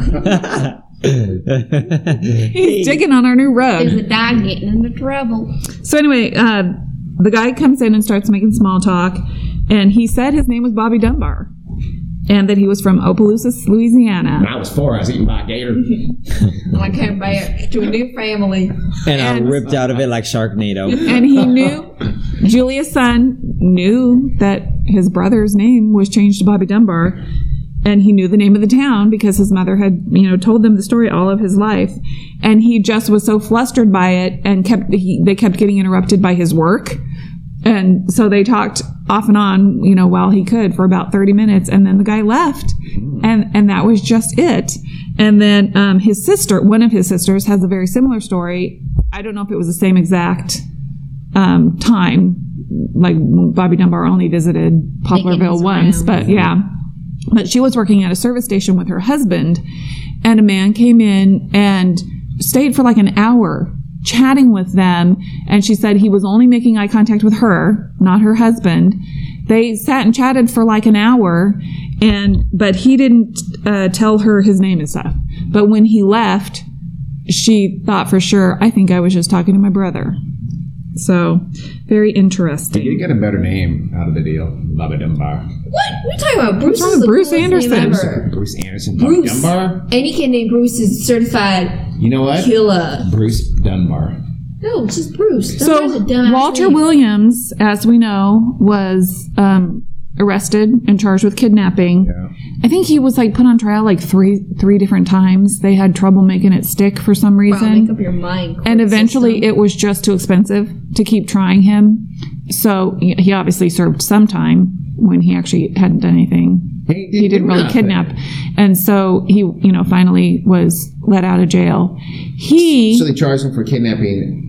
S6: He's digging on our new
S5: There's
S6: rug.
S5: a dog getting into trouble.
S6: So anyway, the guy comes in and starts making small talk, and he said his name was Bobby Dunbar, and that he was from Opelousas, Louisiana.
S2: When I was 4, I was eaten by a gator.
S5: I came back to a new family.
S3: And I ripped out of it like Sharknado.
S6: And he knew, Julia's son knew that his brother's name was changed to Bobby Dunbar. And he knew the name of the town because his mother had, told them the story all of his life. And he just was so flustered by it and they kept getting interrupted by his work. And so they talked off and on, while he could for about 30 minutes. And then the guy left. And that was just it. And then his sister, one of his sisters, has a very similar story. I don't know if it was the same exact time. Like Bobby Dunbar only visited Poplarville
S5: his
S6: once.
S5: rounds.
S6: But yeah. But she was working at a service station with her husband. And a man came in and stayed for like an hour chatting with them, and she said he was only making eye contact with her, not her husband. They sat and chatted for like an hour, but he didn't tell her his name and stuff. But when he left, she thought for sure, I think I was just talking to my brother. So, very
S2: He
S6: interesting.
S2: did get a better name out of the deal, Bobby Dunbar.
S5: What? We're talking about Bruce.
S6: talking
S5: Is the
S6: Bruce
S5: coolest name
S6: Anderson.
S5: ever.
S2: Bruce Anderson, Bobby
S5: Bruce.
S2: Dunbar.
S5: Any kid named Bruce is certified
S2: You know what?
S5: killer.
S2: Bruce Dunbar.
S5: No, it's just Bruce.
S6: So,
S5: Dunbar's a dumbass
S6: Walter
S5: name.
S6: Williams, as we know, was arrested and charged with kidnapping.
S2: Yeah.
S6: I think he was like put on trial like three different times. They had trouble making it stick for some
S5: Wow,
S6: reason.
S5: make up your mind.
S6: And
S5: court
S6: eventually
S5: system.
S6: it was just too expensive to keep trying him. So he obviously served some time when he actually hadn't done anything. He didn't really kidnap. And so he, finally was let out of jail.
S2: So they charged him for kidnapping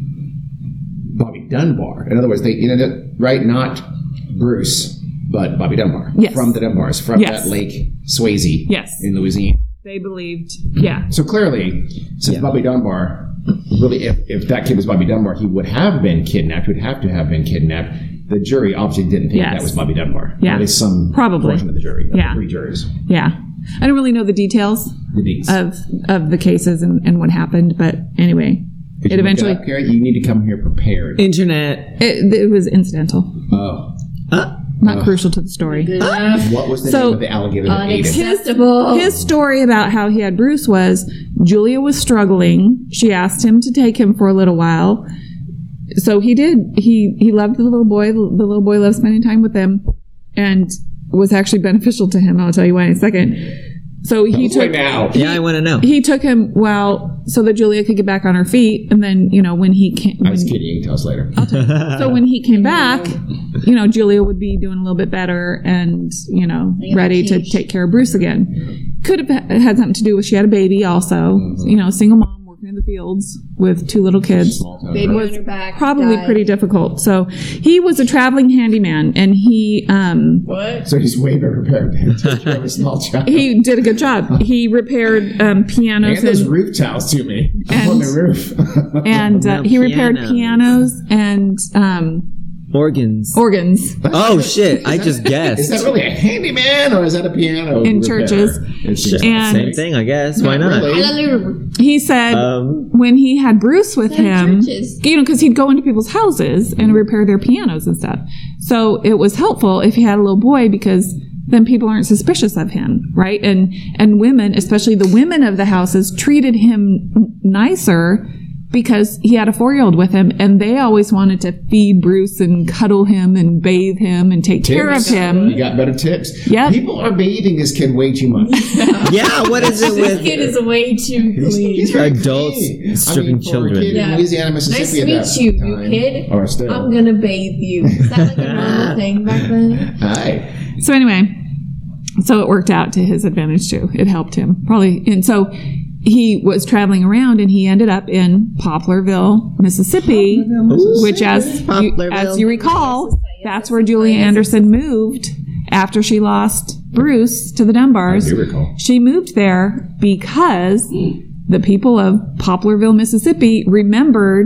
S2: Bobby Dunbar. In other words, right? Not Bruce, but Bobby Dunbar.
S6: Yes.
S2: From the Dunbars, from
S6: Yes.
S2: that Lake Swayze
S6: Yes.
S2: in Louisiana.
S6: They believed, yeah.
S2: So clearly, since Bobby Dunbar, really, if that kid was Bobby Dunbar, he would have been kidnapped. Would have to have been kidnapped. The jury obviously didn't think
S6: Yes.
S2: that was Bobby Dunbar.
S6: Yeah.
S2: At least some
S6: Probably.
S2: portion of the jury. Of
S6: Yeah.
S2: the 3 juries.
S6: Yeah. I don't really know the details
S2: The deeds.
S6: of the cases and what happened, but anyway,
S2: Did
S6: it
S2: you look
S6: eventually,
S2: up, Carrie? You need to come here prepared.
S3: Internet.
S6: it was incidental,
S2: Oh.
S6: not crucial to the story.
S5: Good enough.
S2: What was the
S6: So-
S2: name of the alligator that ate him?
S5: Unacceptable.
S6: His story about how he had Bruce was Julia was struggling. She asked him to take him for a little while. So he did. He loved the little boy. The little boy loved spending time with him and was actually beneficial to him. I'll tell you why in a second. So he
S2: Let's wait
S6: took
S2: now.
S3: Yeah, I want to know.
S6: he took him so that Julia could get back on her feet. And then, when he came,
S2: I was kidding. You can tell us later.
S6: so when he came back, Julia would be doing a little bit better and, ready to take care of Bruce again. Could have had something to do with she had a baby also, single mom working in the fields with 2 little kids.
S2: Small town.
S5: Baby
S2: right?
S5: on her back.
S6: Probably
S5: died.
S6: pretty difficult. So he was a traveling handyman and he,
S5: What?
S2: So he's way better prepared to take care of a small child.
S6: he did a good job. He repaired pianos
S2: Hand those
S6: and
S2: roof towels to me.
S6: And-
S2: on the roof.
S6: and he repaired
S3: Pianos.
S6: pianos and
S3: Organs.
S6: organs
S3: Oh, shit. I just
S2: Is
S3: guessed.
S2: that really a handyman or is that a piano?
S6: In
S2: repair?
S6: churches.
S2: It seems
S6: And-
S3: Same thing, I guess. Why not?
S2: really.
S5: Hallelujah.
S6: he said when he had Bruce with him,
S5: churches.
S6: because he'd go into people's houses and repair their pianos and stuff. So it was helpful if he had a little boy because then people aren't suspicious of him, right? And women, especially the women of the houses, treated him nicer because he had a 4-year-old with him and they always wanted to feed Bruce and cuddle him and bathe him and take care of
S2: Tips. You
S6: him.
S2: got better tips.
S6: Yep.
S2: People are bathing this kid way too much.
S3: Yeah, what is it
S5: This kid
S3: with
S5: is way too clean.
S2: He's very
S3: Adults
S2: clean.
S3: stripping
S2: for a
S3: children?
S2: kid in
S5: Yeah.
S2: Louisiana,
S5: Nice
S2: Mississippi
S5: to
S2: at that
S5: meet you,
S2: time,
S5: you kid.
S2: Or still.
S5: I'm gonna bathe you. Is that like a normal thing back then?
S2: Hi.
S6: So anyway, so it worked out to his advantage too. It helped him probably. And so he was traveling around and he ended up in Poplarville, Mississippi, which as you recall, that's where Julia Anderson moved after she lost Bruce to the Dunbars.
S2: I do recall.
S6: She moved there because the people of Poplarville, Mississippi remembered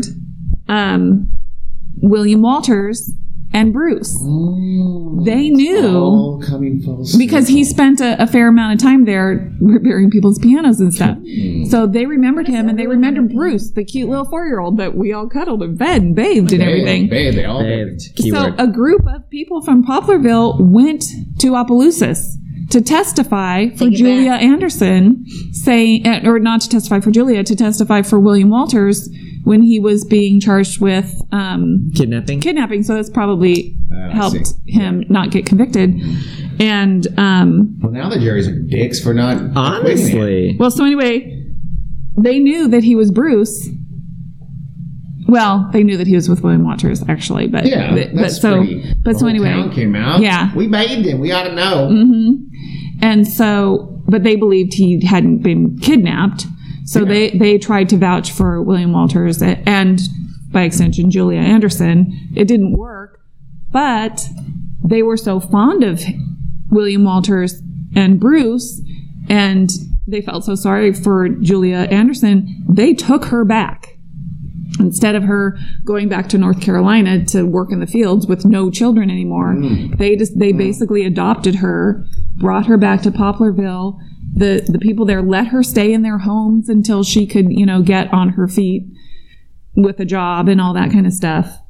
S6: William Walters and Bruce. They knew
S2: All coming full circle.
S6: because he spent a fair amount of time there repairing people's pianos and stuff. So they remembered him and they remembered Bruce, the cute little 4-year-old that we all cuddled and fed and bathed and everything.
S2: They all
S3: Bathed.
S6: So
S3: Keyword.
S6: a group of people from Poplarville went to Opelousas to testify for
S5: Take it
S6: Julia
S5: back.
S6: Anderson, or not to testify for Julia, to testify for William Walters when he was being charged with
S3: Kidnapping?
S6: kidnapping. So that's probably
S2: I
S6: helped
S2: see.
S6: him not get convicted. And
S2: Well, now the juries are dicks for not acquitting him.
S3: Honestly.
S6: well, so anyway, they knew that he was Bruce. Well, they knew that he was with William Walters, actually, but
S2: Yeah,
S6: but
S2: that's
S6: so
S2: pretty.
S6: but
S2: The
S6: so
S2: whole
S6: anyway,
S2: town came out.
S6: Yeah.
S2: We bathed him. We ought to know.
S6: and so but they believed he hadn't been kidnapped, so they tried to vouch for William Walters and by extension Julia Anderson. It didn't work, but they were so fond of William Walters and Bruce, and they felt so sorry for Julia Anderson, they took her back. Instead of her going back to North Carolina to work in the fields with no children anymore, they basically adopted her, brought her back to Poplarville. The people there let her stay in their homes until she could, get on her feet with a job and all that kind of stuff.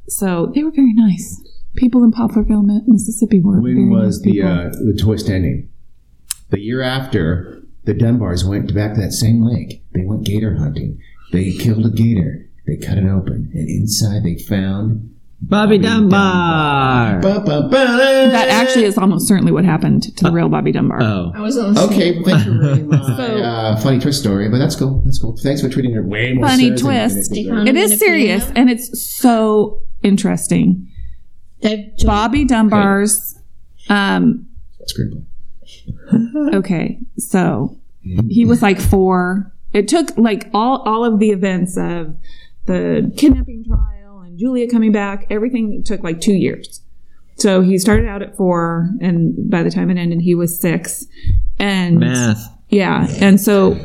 S6: So they were very nice. People in Poplarville, Mississippi were very
S2: When was
S6: nice people.
S2: the twist ending? The year after, the Dunbars went back to that same lake. They went gator hunting. They killed a gator. They cut it open, and inside they found
S3: Bobby Dunbar.
S2: That
S6: actually is almost certainly what happened to the real Bobby Dunbar.
S3: Oh.
S5: I was on
S2: Okay, thanks for reading my funny twist story, but that's cool. That's cool. Thanks for treating it way more
S6: Funny
S2: serious than
S6: twist.
S2: it deserves.
S6: It is serious, and it's so interesting. Bobby Dunbar's
S2: Screenplay.
S6: okay, so he was like 4. It took like all of the events of the kidnapping trial and Julia coming back, everything took like 2 years. So he started out at 4, and by the time it ended, he was 6. And
S3: Math.
S6: yeah, and so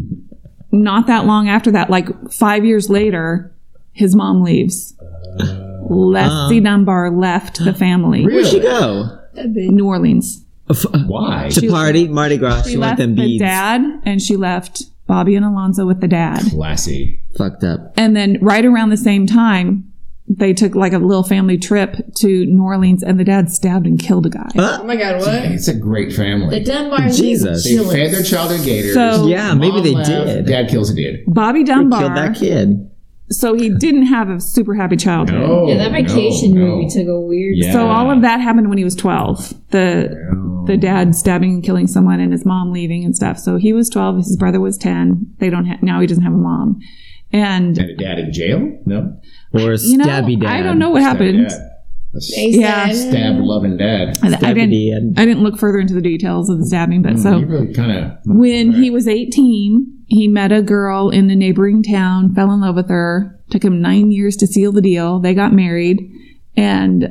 S6: not that long after that, like 5 years later, his mom leaves. Leslie Dunbar left the family.
S3: Where'd she go?
S6: New Orleans.
S2: Why?
S3: To party, Mardi Gras.
S6: She
S3: She went
S6: left
S3: them
S6: the
S3: beads.
S6: dad, and she left Bobby and Alonzo with the dad.
S2: Classy.
S3: Fucked up.
S6: And then right around the same time, they took like a little family trip to New Orleans, and the dad stabbed and killed a guy.
S5: Oh my god, what?
S2: It's a great family.
S5: The Dunbars.
S3: Jesus.
S2: They fed their childhood gators.
S6: So-
S3: Yeah, maybe
S2: Mom
S3: they
S2: left,
S3: did.
S2: Dad kills a dude.
S6: Bobby
S3: They killed that
S6: Dunbar.
S3: kid.
S6: So he didn't have a super happy childhood.
S2: No,
S5: Yeah, that vacation movie took a weird.
S2: Yeah.
S6: So all of that happened when he was 12. The dad stabbing and killing someone, and his mom leaving and stuff. So he was 12. His brother was 10. They don't now he doesn't have a mom. And
S2: And a dad in jail? No.
S3: Or
S6: you know,
S3: stabby dad.
S6: I don't know what happened. Yeah.
S2: Stab loving dad.
S6: I
S3: Stabby dad.
S6: didn't look further into the details of the stabbing, but so
S2: You really kind of.
S6: when he was 18, he met a girl in a neighboring town, fell in love with her. Took him 9 years to seal the deal. They got married, and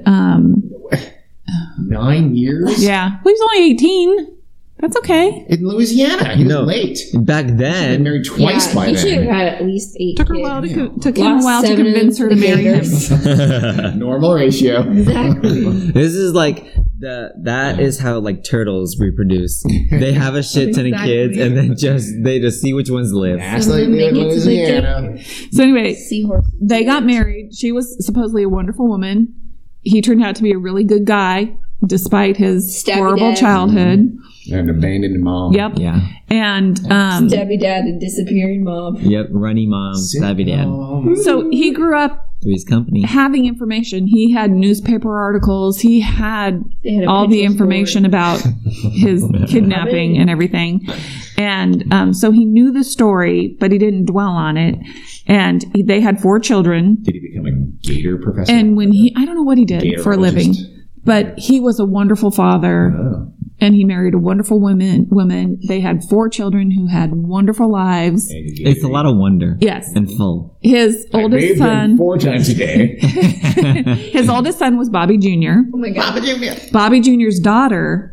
S2: 9 years?
S6: yeah, well, he was only 18. That's okay.
S2: In Louisiana. He was
S3: No.
S2: late.
S3: Back
S2: Been
S3: then,
S2: married twice by
S5: he should have
S2: then.
S5: had at least 8
S6: Took her a
S5: kids.
S6: while took him a
S5: Lost
S6: while to
S5: 7
S6: convince her to
S5: the
S6: marry him.
S5: gators.
S2: Normal ratio.
S5: Exactly.
S3: this is like that is how like turtles reproduce. They have a shit ton of
S5: Exactly.
S3: kids, and then they just see which ones live.
S2: That's like
S5: Make
S2: in
S5: it to the
S2: Louisiana.
S6: So anyway,
S5: Seahorse.
S6: they got married. She was supposedly a wonderful woman. He turned out to be a really good guy, despite his
S5: Stabby
S6: horrible
S5: dad.
S6: childhood.
S2: And abandoned mom.
S6: Yep.
S3: Yeah.
S6: And
S5: Debbie dad and disappearing mom.
S3: Yep. Runny mom, stabby dad.
S6: so he grew up
S3: Three's Company.
S6: having information. He had newspaper articles. He had
S5: They had a
S6: all the
S5: picture
S6: information about his kidnapping and everything. And so he knew the story, but he didn't dwell on it. And they had 4 children.
S2: Did he become a gator professor?
S6: And when I don't know what he did for a living, but he was a wonderful father.
S2: Oh.
S6: And he married a wonderful woman. They had 4 children who had wonderful lives.
S3: It's a lot of wonder.
S6: Yes.
S3: And full.
S6: His
S2: I
S6: oldest
S2: bathed him
S6: son,
S2: 4 times a day.
S6: his oldest son was Bobby Jr.
S5: Oh my god.
S6: Bobby Jr.'s daughter,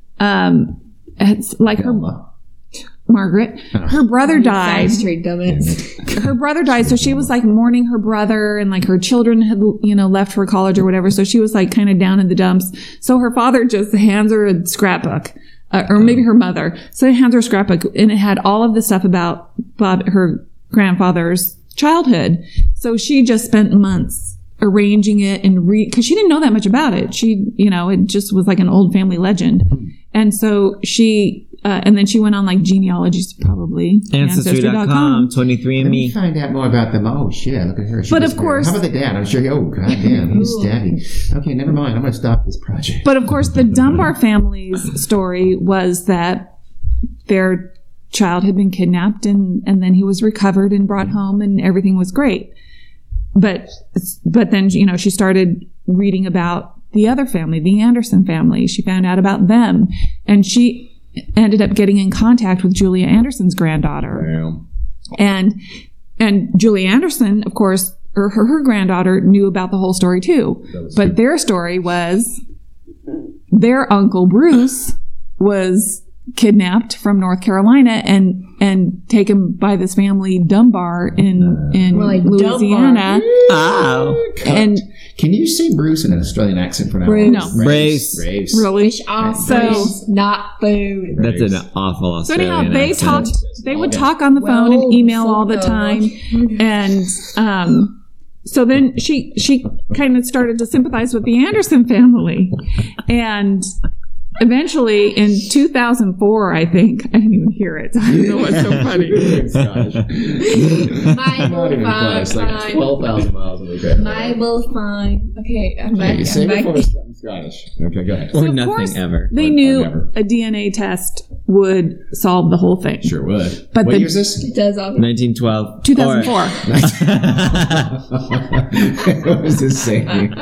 S6: it's like her Margaret. Her brother died.
S5: Straight dumbass.
S6: Her brother died, so she was like mourning her brother, and like her children had left for college or whatever. So she was like kind of down in the dumps. So her father just hands her a scrapbook, or maybe her mother. So he hands her a scrapbook, and it had all of the stuff about her grandfather's childhood. So she just spent months arranging it and because she didn't know that much about it. She, it just was like an old family legend. And so she, and then she went on like genealogies, probably.
S3: Ancestry.com,
S2: Let me
S3: 23andMe.
S2: find out more about them. Oh, shit. Look at her. She
S6: But
S2: was
S6: of course-
S2: How about the dad? I'm sure. Oh, goddamn. He was stabby. Okay, never mind. I'm going to stop this project.
S6: But of course, the Dunbar family's story was that their child had been kidnapped and then he was recovered and brought home and everything was great. But then, she started reading about the other family, the Anderson family. She found out about them, and she ended up getting in contact with Julia Anderson's granddaughter.
S2: Well,
S6: And Julia Anderson, of course, her granddaughter knew about the whole story too. But their story was their uncle Bruce was kidnapped from North Carolina and taken by this family Dunbar in
S5: More like
S6: Louisiana.
S3: Ow.
S6: And
S2: can you say Bruce in an Australian accent for now?
S5: Bruce.
S6: No.
S3: Brace.
S2: Brace.
S6: really,
S5: Off
S6: So-
S5: so not food.
S3: That's an awful
S6: so
S3: Australian
S6: anyhow, they
S3: accent.
S6: talked. They would talk on the phone and
S5: Well,
S6: email
S5: so
S6: all the
S5: good.
S6: time, and So then she kind of started to sympathize with the Anderson family. And eventually in 2004, I think, I didn't even hear it. I don't know what's so funny.
S5: Bible fine.
S2: 12,000 miles away.
S5: Bible fine. Okay, I'm back.
S2: You say before something Scottish. Okay, go ahead.
S3: Or
S6: Of
S3: nothing
S6: course,
S3: ever.
S6: They
S2: Or
S6: knew
S2: never.
S6: a DNA test would solve the whole thing.
S2: Sure would.
S6: But
S2: what
S6: the-
S2: year is this?
S5: It does all.
S3: 1912.
S6: 2004.
S2: What was this saying?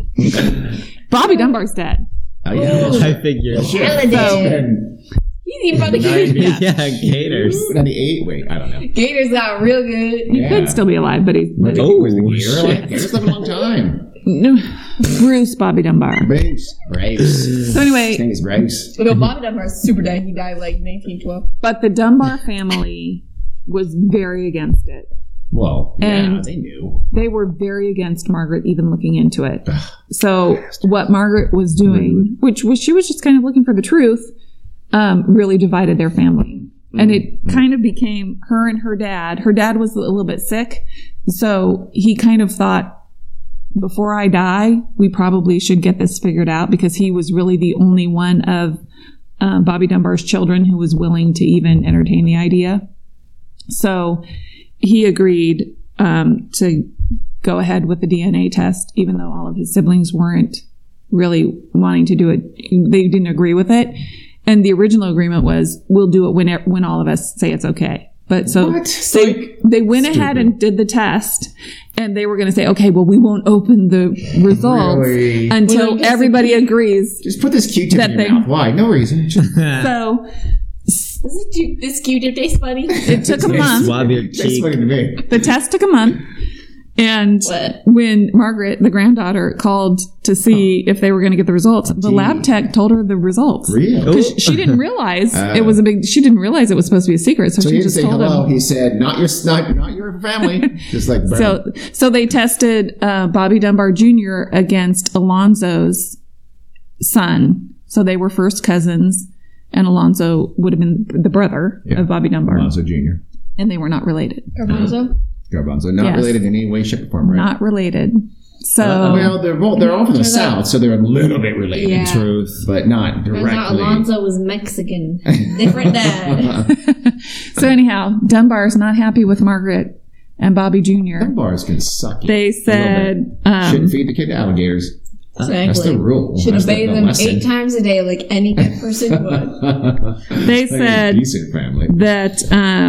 S6: Bobby Dunbar's dead.
S2: Oh, yeah.
S3: I figured.
S5: He's even about to get
S3: Yeah, gators.
S2: 98? Wait, I don't know.
S5: Gators got real good.
S6: He could still be alive, but he's
S3: Oh,
S2: was the gator?
S3: shit.
S2: Like, gators live a long time.
S6: no, Bruce Bobby Dunbar.
S2: Bruce.
S6: So
S2: His
S6: anyway,
S2: name is Bruce.
S5: No, Bobby Dunbar is super dead. He died like 1912.
S6: but the Dunbar family was very against it.
S2: Well, yeah,
S6: And-
S2: they knew.
S6: They were very against Margaret even looking into it. So what Margaret was doing, which was she was just kind of looking for the truth, really divided their family. And it kind of became her and her dad. Her dad was a little bit sick, so he kind of thought, before I die, we probably should get this figured out, because he was really the only one of Bobby Dunbar's children who was willing to even entertain the idea. So he agreed to go ahead with the DNA test, even though all of his siblings weren't really wanting to do it. They didn't agree with it. And the original agreement was, we'll do it when all of us say it's okay. But so they went ahead and did the test, and they were going to say, okay, well, we won't open the results
S2: Really?
S6: until everybody agrees.
S2: Just put this Q-tip
S6: That
S2: in your
S6: thing.
S2: mouth. Why? No reason.
S6: So
S5: This Q-tip tastes funny.
S6: it took a month.
S3: Swab your
S2: That's
S3: cheek.
S2: funny to me.
S6: The test took a month. And
S5: What?
S6: when Margaret, the granddaughter, called to see if they were going to get the results, the lab tech told her the results.
S2: Real.
S6: Because she didn't realize it was she didn't realize it was supposed to be a secret. So
S2: So he
S6: she
S2: didn't
S6: just
S2: say
S6: told
S2: hello.
S6: him.
S2: He said, not your family. Just like,
S6: So they tested Bobby Dunbar Jr. against Alonzo's son. So they were first cousins, and Alonzo would have been the brother of Bobby Dunbar.
S2: Alonzo Jr.
S6: And they were not related.
S5: Garbanzo?
S2: Garbanzo. Not
S6: Yes.
S2: related in any way, shape, or form, right?
S6: Not related. So
S2: Well, they're all from the South, so they're a little bit related.
S5: Yeah.
S3: Truth.
S2: But not
S5: I
S2: directly.
S5: thought Alonzo was Mexican. Different dad.
S6: So anyhow, Dunbar's not happy with Margaret and Bobby Jr.
S2: Dunbars can suck you.
S6: They
S2: A
S6: said,
S2: Shouldn't feed the kid to alligators.
S5: Exactly.
S2: That's the rule.
S5: Should
S2: That's
S5: obey
S2: the
S5: them
S2: lesson.
S5: 8 times a day like any good person would.
S6: they
S2: Like a
S6: said
S2: decent family.
S6: that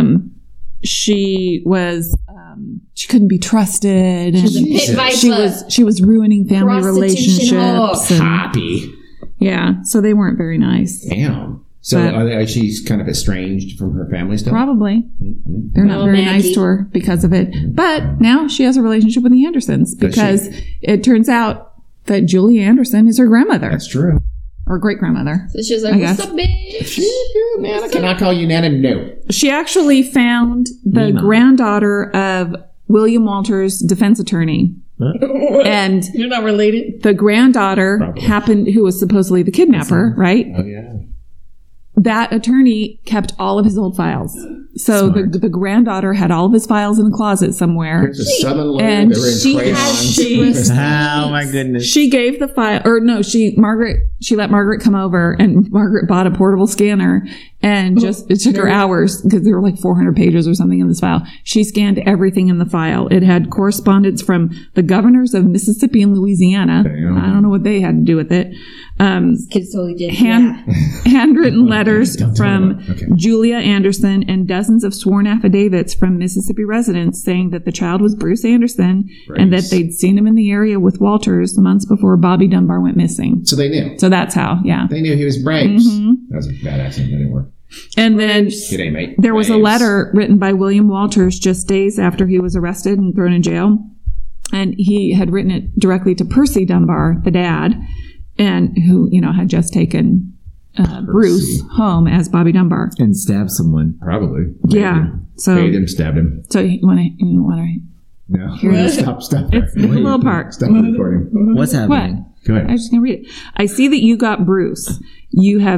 S6: she was she couldn't be trusted, and
S5: She's a pit viper.
S6: she was ruining family
S5: Prostitution
S6: relationships. And,
S2: Happy.
S6: yeah, so they weren't very nice.
S2: Damn. So
S6: But-
S2: she's kind of estranged from her family still?
S6: Probably they're not
S5: Oh,
S6: very
S5: Maggie.
S6: nice to her because of it. But now she has a relationship with the Andersons
S2: Does she?
S6: because it turns out that Julie Anderson is her grandmother
S2: That's true.
S6: or great grandmother.
S5: So she's like,
S6: I
S5: what's
S6: guess.
S5: up, bitch?
S2: Nana, can I call you Nana? No.
S6: She actually found the granddaughter of William Walters, defense attorney. And
S5: You're not related?
S6: the granddaughter who was supposedly the kidnapper, right?
S2: Oh, yeah.
S6: That attorney kept all of his old files. So the granddaughter had all of his files in a closet somewhere.
S2: There's a southern lawyer.
S6: and
S2: They were in
S5: she
S2: crayons.
S5: has to
S3: Oh my goodness.
S6: She gave the file, or no, she let Margaret come over, and Margaret bought a portable scanner, and it took her hours because there were like 400 pages or something in this file. She scanned everything in the file. It had correspondence from the governors of Mississippi and Louisiana.
S2: Damn.
S6: I don't know what they had to do with it.
S5: Kids totally did.
S6: Handwritten letters
S2: Don't tell
S6: from
S2: me. Okay.
S6: Julia Anderson and dozens of sworn affidavits from Mississippi residents saying that the child was Bruce Anderson and that
S2: Bruce.
S6: they'd seen him in the area with Walters months before Bobby Dunbar went missing.
S2: So they knew.
S6: So that's how, yeah.
S2: They knew he was Braves.
S6: Mm-hmm.
S2: That was a bad accent. That didn't work.
S6: And then
S2: G'day, mate.
S6: there was a
S2: Braves.
S6: letter written by William Walters just days after he was arrested and thrown in jail. And he had written it directly to Percy Dunbar, the dad, and who, had just taken Bruce home as Bobby Dunbar.
S3: And stab someone.
S2: Probably.
S6: Yeah. So,
S2: Paid him, stabbed him.
S6: so you want to
S2: No.
S6: this.
S2: Stop.
S6: it's a little part.
S2: Stop the recording.
S3: What's
S6: What?
S3: happening?
S2: Go
S6: I
S2: ahead.
S6: was just going to read it. I see that you got Bruce. You have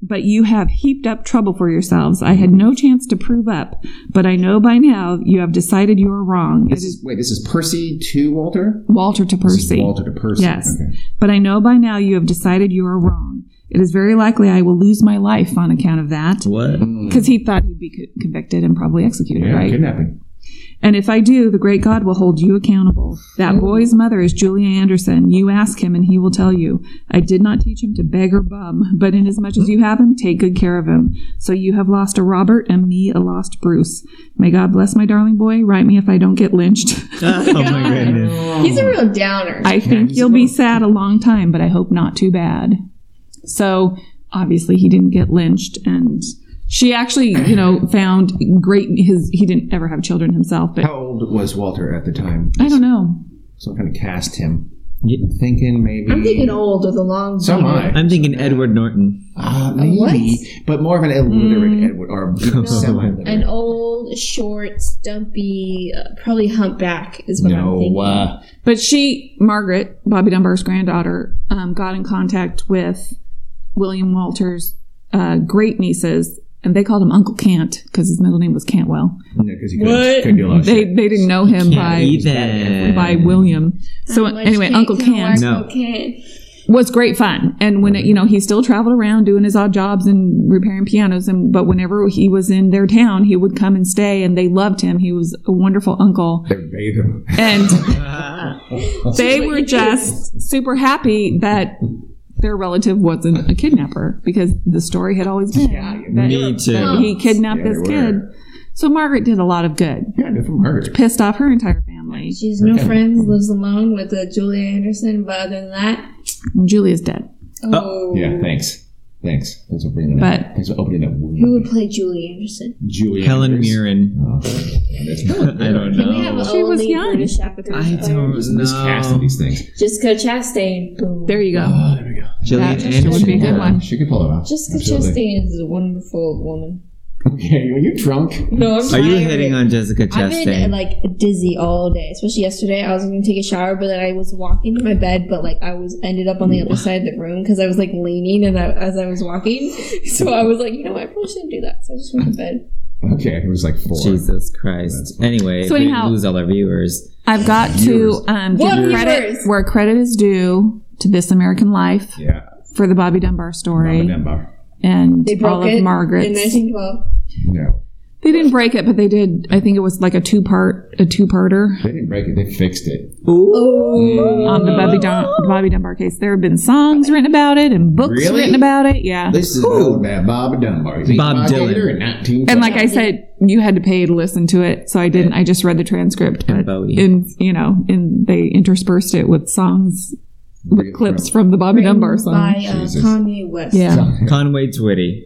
S6: but you have heaped up trouble for yourselves. I had no chance to prove up, but I know by now you have decided you are wrong.
S2: This is Percy to Walter?
S6: Walter to
S2: This is
S6: Percy.
S2: Walter to Percy.
S6: Yes.
S2: Okay.
S6: But I know by now you have decided you are wrong. It is very likely I will lose my life on account of that.
S3: What?
S6: Because he thought he'd be convicted and probably executed,
S2: Yeah,
S6: right?
S2: kidnapping.
S6: And if I do, the great God will hold you accountable. That boy's mother is Julia Anderson. You ask him and he will tell you. I did not teach him to beg or bum, but inasmuch as you have him, take good care of him. So you have lost a Robert and me a lost Bruce. May God bless my darling boy. Write me if I don't get lynched.
S3: Oh my goodness.
S5: He's a real downer.
S6: I think you'll be sad a long time, but I hope not too bad. So obviously he didn't get lynched, and she actually, found great. He didn't ever have children himself, but
S2: How old was Walter at the time?
S6: I don't know.
S2: So I'm going to cast him. I'm thinking maybe.
S5: I'm thinking old with a long
S2: So am
S5: beard.
S2: I.
S3: I'm thinking Edward Norton.
S2: Maybe,
S5: What?
S2: but more of an illiterate Edward, or semi-illiterate.
S5: An old, short, stumpy, probably humpback is what I'm thinking.
S6: But Margaret, Bobby Dunbar's granddaughter, got in contact with William Walter's great nieces, and they called him Uncle Cant because his middle name was Cantwell.
S2: Because he couldn't do a lot of
S6: They
S2: shit.
S6: didn't know him
S3: Even.
S6: by William. So
S5: How much
S6: anyway,
S5: can-
S6: Uncle
S5: can
S6: Cant
S3: No.
S5: cocaine?
S6: was great fun, and when he still traveled around doing his odd jobs and repairing pianos, but whenever he was in their town, he would come and stay, and they loved him. He was a wonderful uncle.
S2: They bathed him.
S6: And they were just super happy that their relative wasn't a kidnapper, because the story had always been that
S3: Me too.
S6: he kidnapped
S2: Yeah,
S6: this
S2: they
S6: kid.
S2: were.
S6: So Margaret did a lot of good.
S2: Yeah, they're from Margaret.
S6: Pissed off her entire family.
S5: She has no friends, lives alone with Julia Anderson, but other than that,
S6: And Julia's dead.
S5: oh.
S2: Yeah, thanks. Thanks for bringing that.
S6: But-
S2: Thanks for opening that wound.
S5: Who would play Julia Anderson?
S2: Julia
S3: Helen
S2: Andrews.
S3: Mirren.
S2: Oh, that's
S3: I don't
S5: Can we have
S3: know.
S5: an
S6: She was
S5: only
S6: young.
S5: British actor?
S3: I don't
S2: miscasting
S3: know.
S2: these things.
S5: Jessica Chastain. Boom.
S6: There you go.
S2: Oh, there we go.
S3: Gillian
S6: That would be a good
S3: Anderson.
S6: one.
S2: She could pull it off.
S5: Jessica
S2: Absolutely.
S5: Chastain is a wonderful woman.
S2: Okay, are you drunk?
S5: No, I'm
S3: Are you
S5: tired.
S3: hitting on Jessica
S5: I've been
S3: Chastain?
S5: like dizzy all day, especially yesterday. I was going to take a shower, but then I was walking to my bed, but like I ended up on the other side of the room because I was like leaning as I was walking. So I was like, you know what, I probably shouldn't do that. So I just went to bed.
S2: Okay, it was like 4.
S3: Jesus Christ. Anyway,
S6: So
S3: if we
S6: anyhow-
S3: lose all our viewers.
S6: I've got to
S5: What
S6: give credit
S5: viewers?
S6: where credit is due to This American Life
S2: Yeah.
S6: for the Bobby Dunbar story
S2: Dunbar.
S6: and
S5: They broke
S6: all of
S5: it in
S6: Margaret's.
S5: 1912.
S2: No.
S6: They didn't break it, but they did. I think it was like a two-parter
S2: They didn't break it, they fixed it.
S6: on the Bobby Dunbar case. There have been songs written about it and books
S2: Really?
S6: written about it. Yeah.
S2: This is old man Bob Dunbar. He's
S3: Bob
S2: Bob
S3: Dylan.
S2: Dylan. In 1912.
S6: And like I said, you had to pay to listen to it, so I didn't. I just read the transcript.
S3: And
S6: But
S3: Bowie.
S6: and they interspersed it with songs, with clips from the Bobby Dunbar song.
S5: By
S2: Jesus.
S5: Kanye West.
S6: Yeah.
S3: Conway Twitty.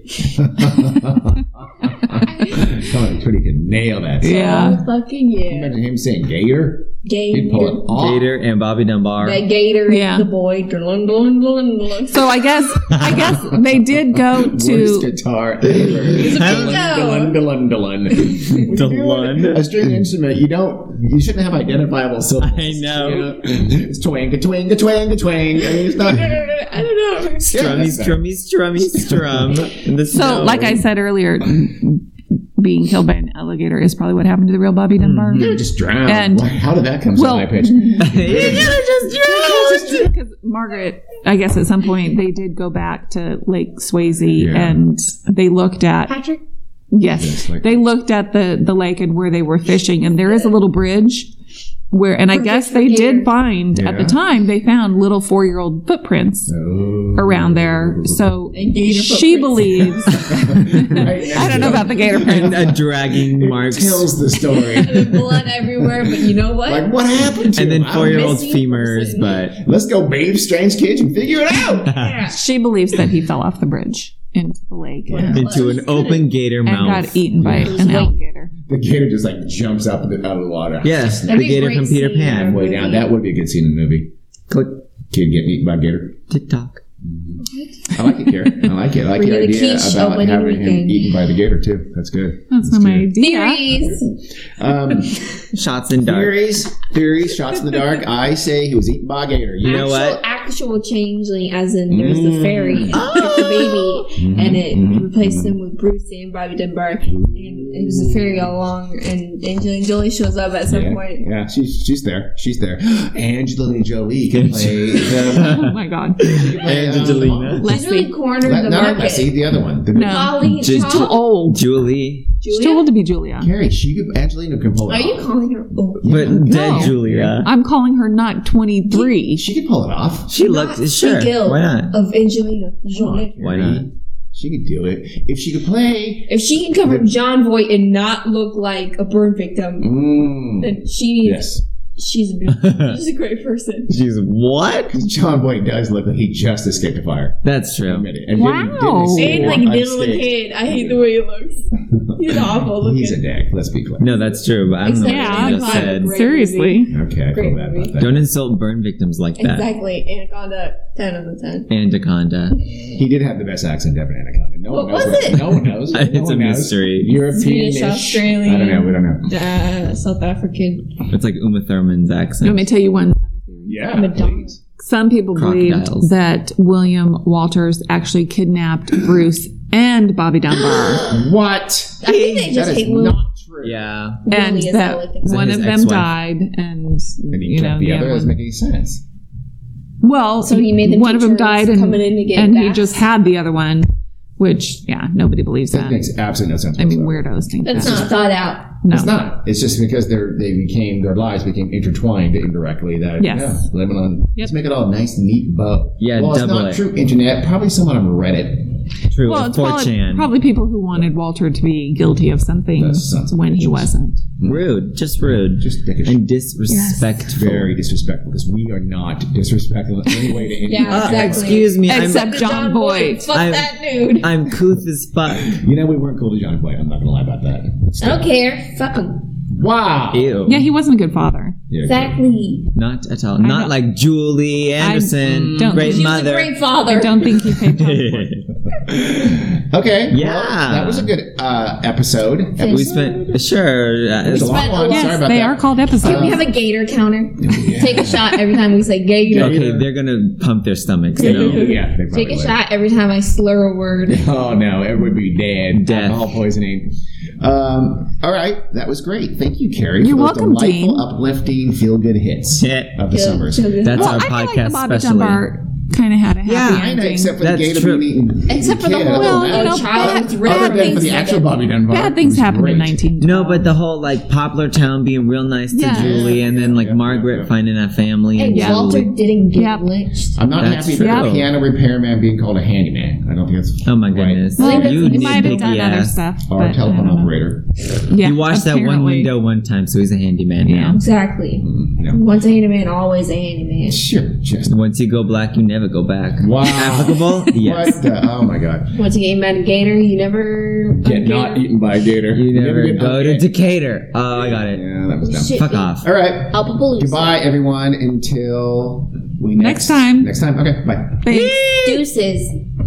S2: Come on, Twitty could nail that song.
S6: Yeah.
S5: Oh, fucking yeah.
S2: Imagine him saying Gator. He'd pull it
S5: Gator.
S2: off.
S3: Gator and Bobby Dunbar.
S5: That Gator
S6: Yeah.
S5: is the boy. Dun, dun, dun, dun.
S6: So I guess they did go
S2: Worst
S6: to.
S2: guitar ever.
S5: banjo.
S2: Dun, dun, dun,
S3: Dun.
S2: A string instrument, you shouldn't have identifiable syllables.
S3: I know.
S2: It's twang, twang, twang, twang. I mean, it's not.
S5: I don't know.
S3: Strummy, strummy, strummy, strum. In the
S6: So,
S3: snow.
S6: like I said earlier, being killed by an alligator is probably what happened to the real Bobby Dunbar.
S2: You just drowned.
S6: And-
S2: How did that come so
S6: Well-
S2: high pitched?
S6: Because Margaret, I guess at some point they did go back to Lake Swayze
S2: Yeah.
S6: and they looked at
S5: Patrick?
S6: yes, they looked at the lake and where they were fishing, and there is a little bridge where, and I guess they did find at the
S2: Yeah.
S6: time they found little 4-year-old footprints
S2: Oh.
S6: around there. So
S5: And gator
S6: she
S5: footprints.
S6: believes. I don't know about the gator
S3: and
S6: prints.
S3: dragging marks.
S2: Tells the story.
S5: There's blood everywhere, but you know what?
S2: Like, what happened to
S3: And then
S2: him?
S3: 4-year-old
S5: missing
S3: femurs,
S5: person.
S3: but
S2: Let's go bathe strange kids and figure it out.
S6: She believes that he fell off the bridge into the lake
S3: into an open gator
S6: and
S3: mouth.
S6: got eaten by an alligator.
S2: The gator just like jumps up out of the water.
S3: Yes, the
S5: That'd be a
S3: gator
S5: great
S3: from Peter
S5: scene.
S3: Pan.
S2: Way down. That would be a good scene in the movie.
S3: Click.
S2: Kid getting eaten by a gator.
S3: TikTok.
S2: I like it, Karen. I like it. I like
S5: We're
S2: the
S5: gonna
S2: idea
S5: quiche
S2: about
S5: opening
S2: having him
S5: weekend.
S2: eaten by the gator too. That's good.
S6: That's not my idea.
S5: Theories.
S3: Shots in dark.
S2: Theories, shots in the dark. I say he was eaten by a gator.
S3: You know what?
S5: Actual changeling, as in there's the fairy and took the baby, and it replaced him with Bruce and Bobby Dunbar, and it was a fairy all along. And Angelina Jolie shows up at some point.
S2: Yeah, she's there. She's there. Angelina Jolie can play
S6: Oh
S2: the.
S6: my god.
S3: Angelina.
S5: She's really cornered the
S2: Not
S5: market.
S2: Leslie, the other one.
S6: No.
S5: Holly,
S3: Just
S6: Too old.
S3: Julie.
S6: She's too old to be Julia.
S2: Carrie, Angelina can pull it
S5: Are
S2: off.
S5: you calling her old?
S3: But dead
S6: No.
S3: Julia.
S6: I'm calling her not 23.
S2: She could pull it off.
S3: She looked sure.
S5: Skill
S3: Why not?
S5: of Angelina Jolie.
S3: Why not?
S2: She could do it if she could play.
S5: If she can cover John Voight and not look like a burn victim, then she needs.
S2: Yes,
S5: She's a great person.
S3: She's what?
S2: John Boyd does look like he just escaped a fire.
S3: That's true.
S2: Admit it. And
S6: Wow.
S5: And like diddle a
S2: unscathed.
S5: kid. I hate the way he looks. He's awful looking.
S2: He's a dick. Let's be clear.
S3: No, that's true. But I don't know
S5: Exactly.
S3: what you
S6: Yeah,
S3: just
S5: I'm
S3: said.
S5: Great
S6: seriously.
S2: Okay, I
S5: Great
S2: feel bad
S5: movie.
S2: about that.
S3: Don't insult burn victims like that.
S5: Exactly. Anaconda, 10 out of 10.
S3: Anaconda.
S2: He did have the best accent ever, Anaconda. No one
S5: What
S2: knows.
S5: was it?
S2: No one knows. No
S3: It's
S2: one
S3: a
S2: knows.
S3: mystery.
S2: European,
S5: Swedish, Australian.
S2: I don't know. We don't know.
S5: South African.
S3: It's like Uma Thurman's accent.
S6: Let me tell you one.
S2: Yeah,
S5: Madonna.
S2: please.
S6: Some people believe
S3: Crocodiles.
S6: that William Walters actually kidnapped Bruce and Bobby Dunbar.
S2: What?
S5: I think they just
S2: That is
S5: hate Will.
S2: not true.
S3: Yeah.
S6: And
S5: Willie, as I
S6: that
S5: like to
S3: Is that
S5: call
S6: one
S3: his
S6: of them
S3: ex-wife?
S6: died, and
S2: And he
S6: you know
S2: kept the other.
S6: one-
S2: Doesn't make any sense.
S6: Well,
S5: So he made them
S6: one of them
S5: teachers
S6: died, and,
S5: coming in to get
S6: and he
S5: baths?
S6: just had the other one, which nobody believes
S2: That
S6: that.
S2: makes absolutely no sense.
S6: I mean,
S2: whatsoever.
S6: weirdos think
S5: That's
S6: that.
S5: not thought out.
S6: No.
S2: It's not. It's just because their lives became intertwined indirectly. That
S6: Yes.
S2: living on. Let's make it all a nice, neat bow.
S3: Yeah,
S2: well, it's
S3: double
S2: not
S3: it.
S2: true. Internet. Probably someone on Reddit.
S3: True.
S6: Well, it's
S3: 4chan.
S6: probably people who wanted Walter to be guilty of something
S2: That's sons of
S6: when he
S2: bitches.
S6: wasn't.
S3: Rude. Just rude.
S2: Just dickish.
S3: And disrespectful.
S2: Very disrespectful because we are not disrespectful in any way to anyone.
S5: Yeah, exactly.
S3: Excuse me.
S6: Except John Boyd.
S5: Fuck
S3: I'm-
S5: that dude.
S3: I'm couth as fuck.
S2: You know, we weren't cool to John Boyd. I'm not going to lie about that.
S5: I don't care. Fuck him.
S2: Wow.
S3: Ew.
S6: Yeah, he wasn't a good father.
S2: Yeah,
S5: Exactly.
S3: Not at all. Not
S6: don't-
S3: like Julie Anderson.
S6: don't
S3: Great
S6: think-
S5: She was a
S3: mother.
S5: great father.
S6: I don't think he paid child support.
S2: Okay.
S3: Yeah.
S2: Well, that was a good episode.
S3: We spent sure.
S2: It's a long one. Sorry
S6: Yes,
S2: about
S6: they
S2: that.
S6: are called episodes.
S5: We have a gator counter. Take a shot every time we say gator.
S3: okay, they're gonna pump their stomachs. You know?
S2: Yeah. They
S5: Take
S2: probably
S5: a
S2: would.
S5: shot every time I slur a word.
S2: Oh no, everyone would be dead.
S3: Death.
S2: Alcohol poisoning. All right, that was great. Thank you, Carrie.
S6: You're
S2: for those
S6: welcome,
S2: delightful,
S6: Dean.
S2: uplifting, feel-good hits
S3: Yeah.
S2: of the summers.
S3: That's
S6: Well,
S3: our
S6: I feel like
S3: podcast
S6: the Bobby
S3: specially.
S6: Dunbar kind of had a happy
S3: Yeah,
S2: I know,
S6: ending.
S2: except for
S3: That's
S2: the gator
S3: true.
S2: being eaten.
S5: Except for the
S2: kid.
S5: whole
S6: Well, you know,
S5: child with
S2: Other
S5: red
S2: than for
S5: things.
S2: the actual Bobby Dunbar.
S6: Bad things
S2: it was
S6: happened
S2: great.
S6: in 1912.
S3: No, but the whole like Poplar Town being real nice to
S6: Yeah.
S3: Julie, and then like
S2: Yeah.
S3: Margaret finding a family
S5: And
S3: and
S5: Walter
S3: Julie.
S5: didn't get
S6: Yep.
S5: lynched.
S2: I'm not
S3: That's
S2: happy about
S3: true.
S2: the piano repairman being called a handyman. I don't think that's
S3: Oh my
S2: right.
S3: goodness!
S6: Well,
S3: you
S6: he
S3: need
S6: might have done
S3: biggie
S6: other
S3: ass.
S6: stuff.
S2: Or
S6: but
S2: a
S6: I
S2: telephone
S6: don't know.
S2: operator.
S6: Yeah,
S3: He watched that one
S6: apparently.
S3: window one time, so he's a handyman
S6: Yeah.
S3: now.
S5: Exactly.
S2: No.
S5: Once a handyman, always a handyman.
S2: Sure, just
S3: Once you go black, you never go back.
S2: wow.
S3: Applicable? Yes.
S2: What the, oh my god.
S5: Once you get mad at gator, you never
S2: Get not eaten by a gator.
S3: You never
S2: get
S3: go to
S2: okay.
S3: Decatur. Oh, I got it.
S2: Yeah, that was dumb.
S5: Shit.
S3: Fuck off.
S2: All right.
S5: Alpapalooza.
S2: Goodbye, everyone. Until we
S6: Next time.
S2: Next time. Okay. Bye.
S6: Thanks.
S5: Deuces.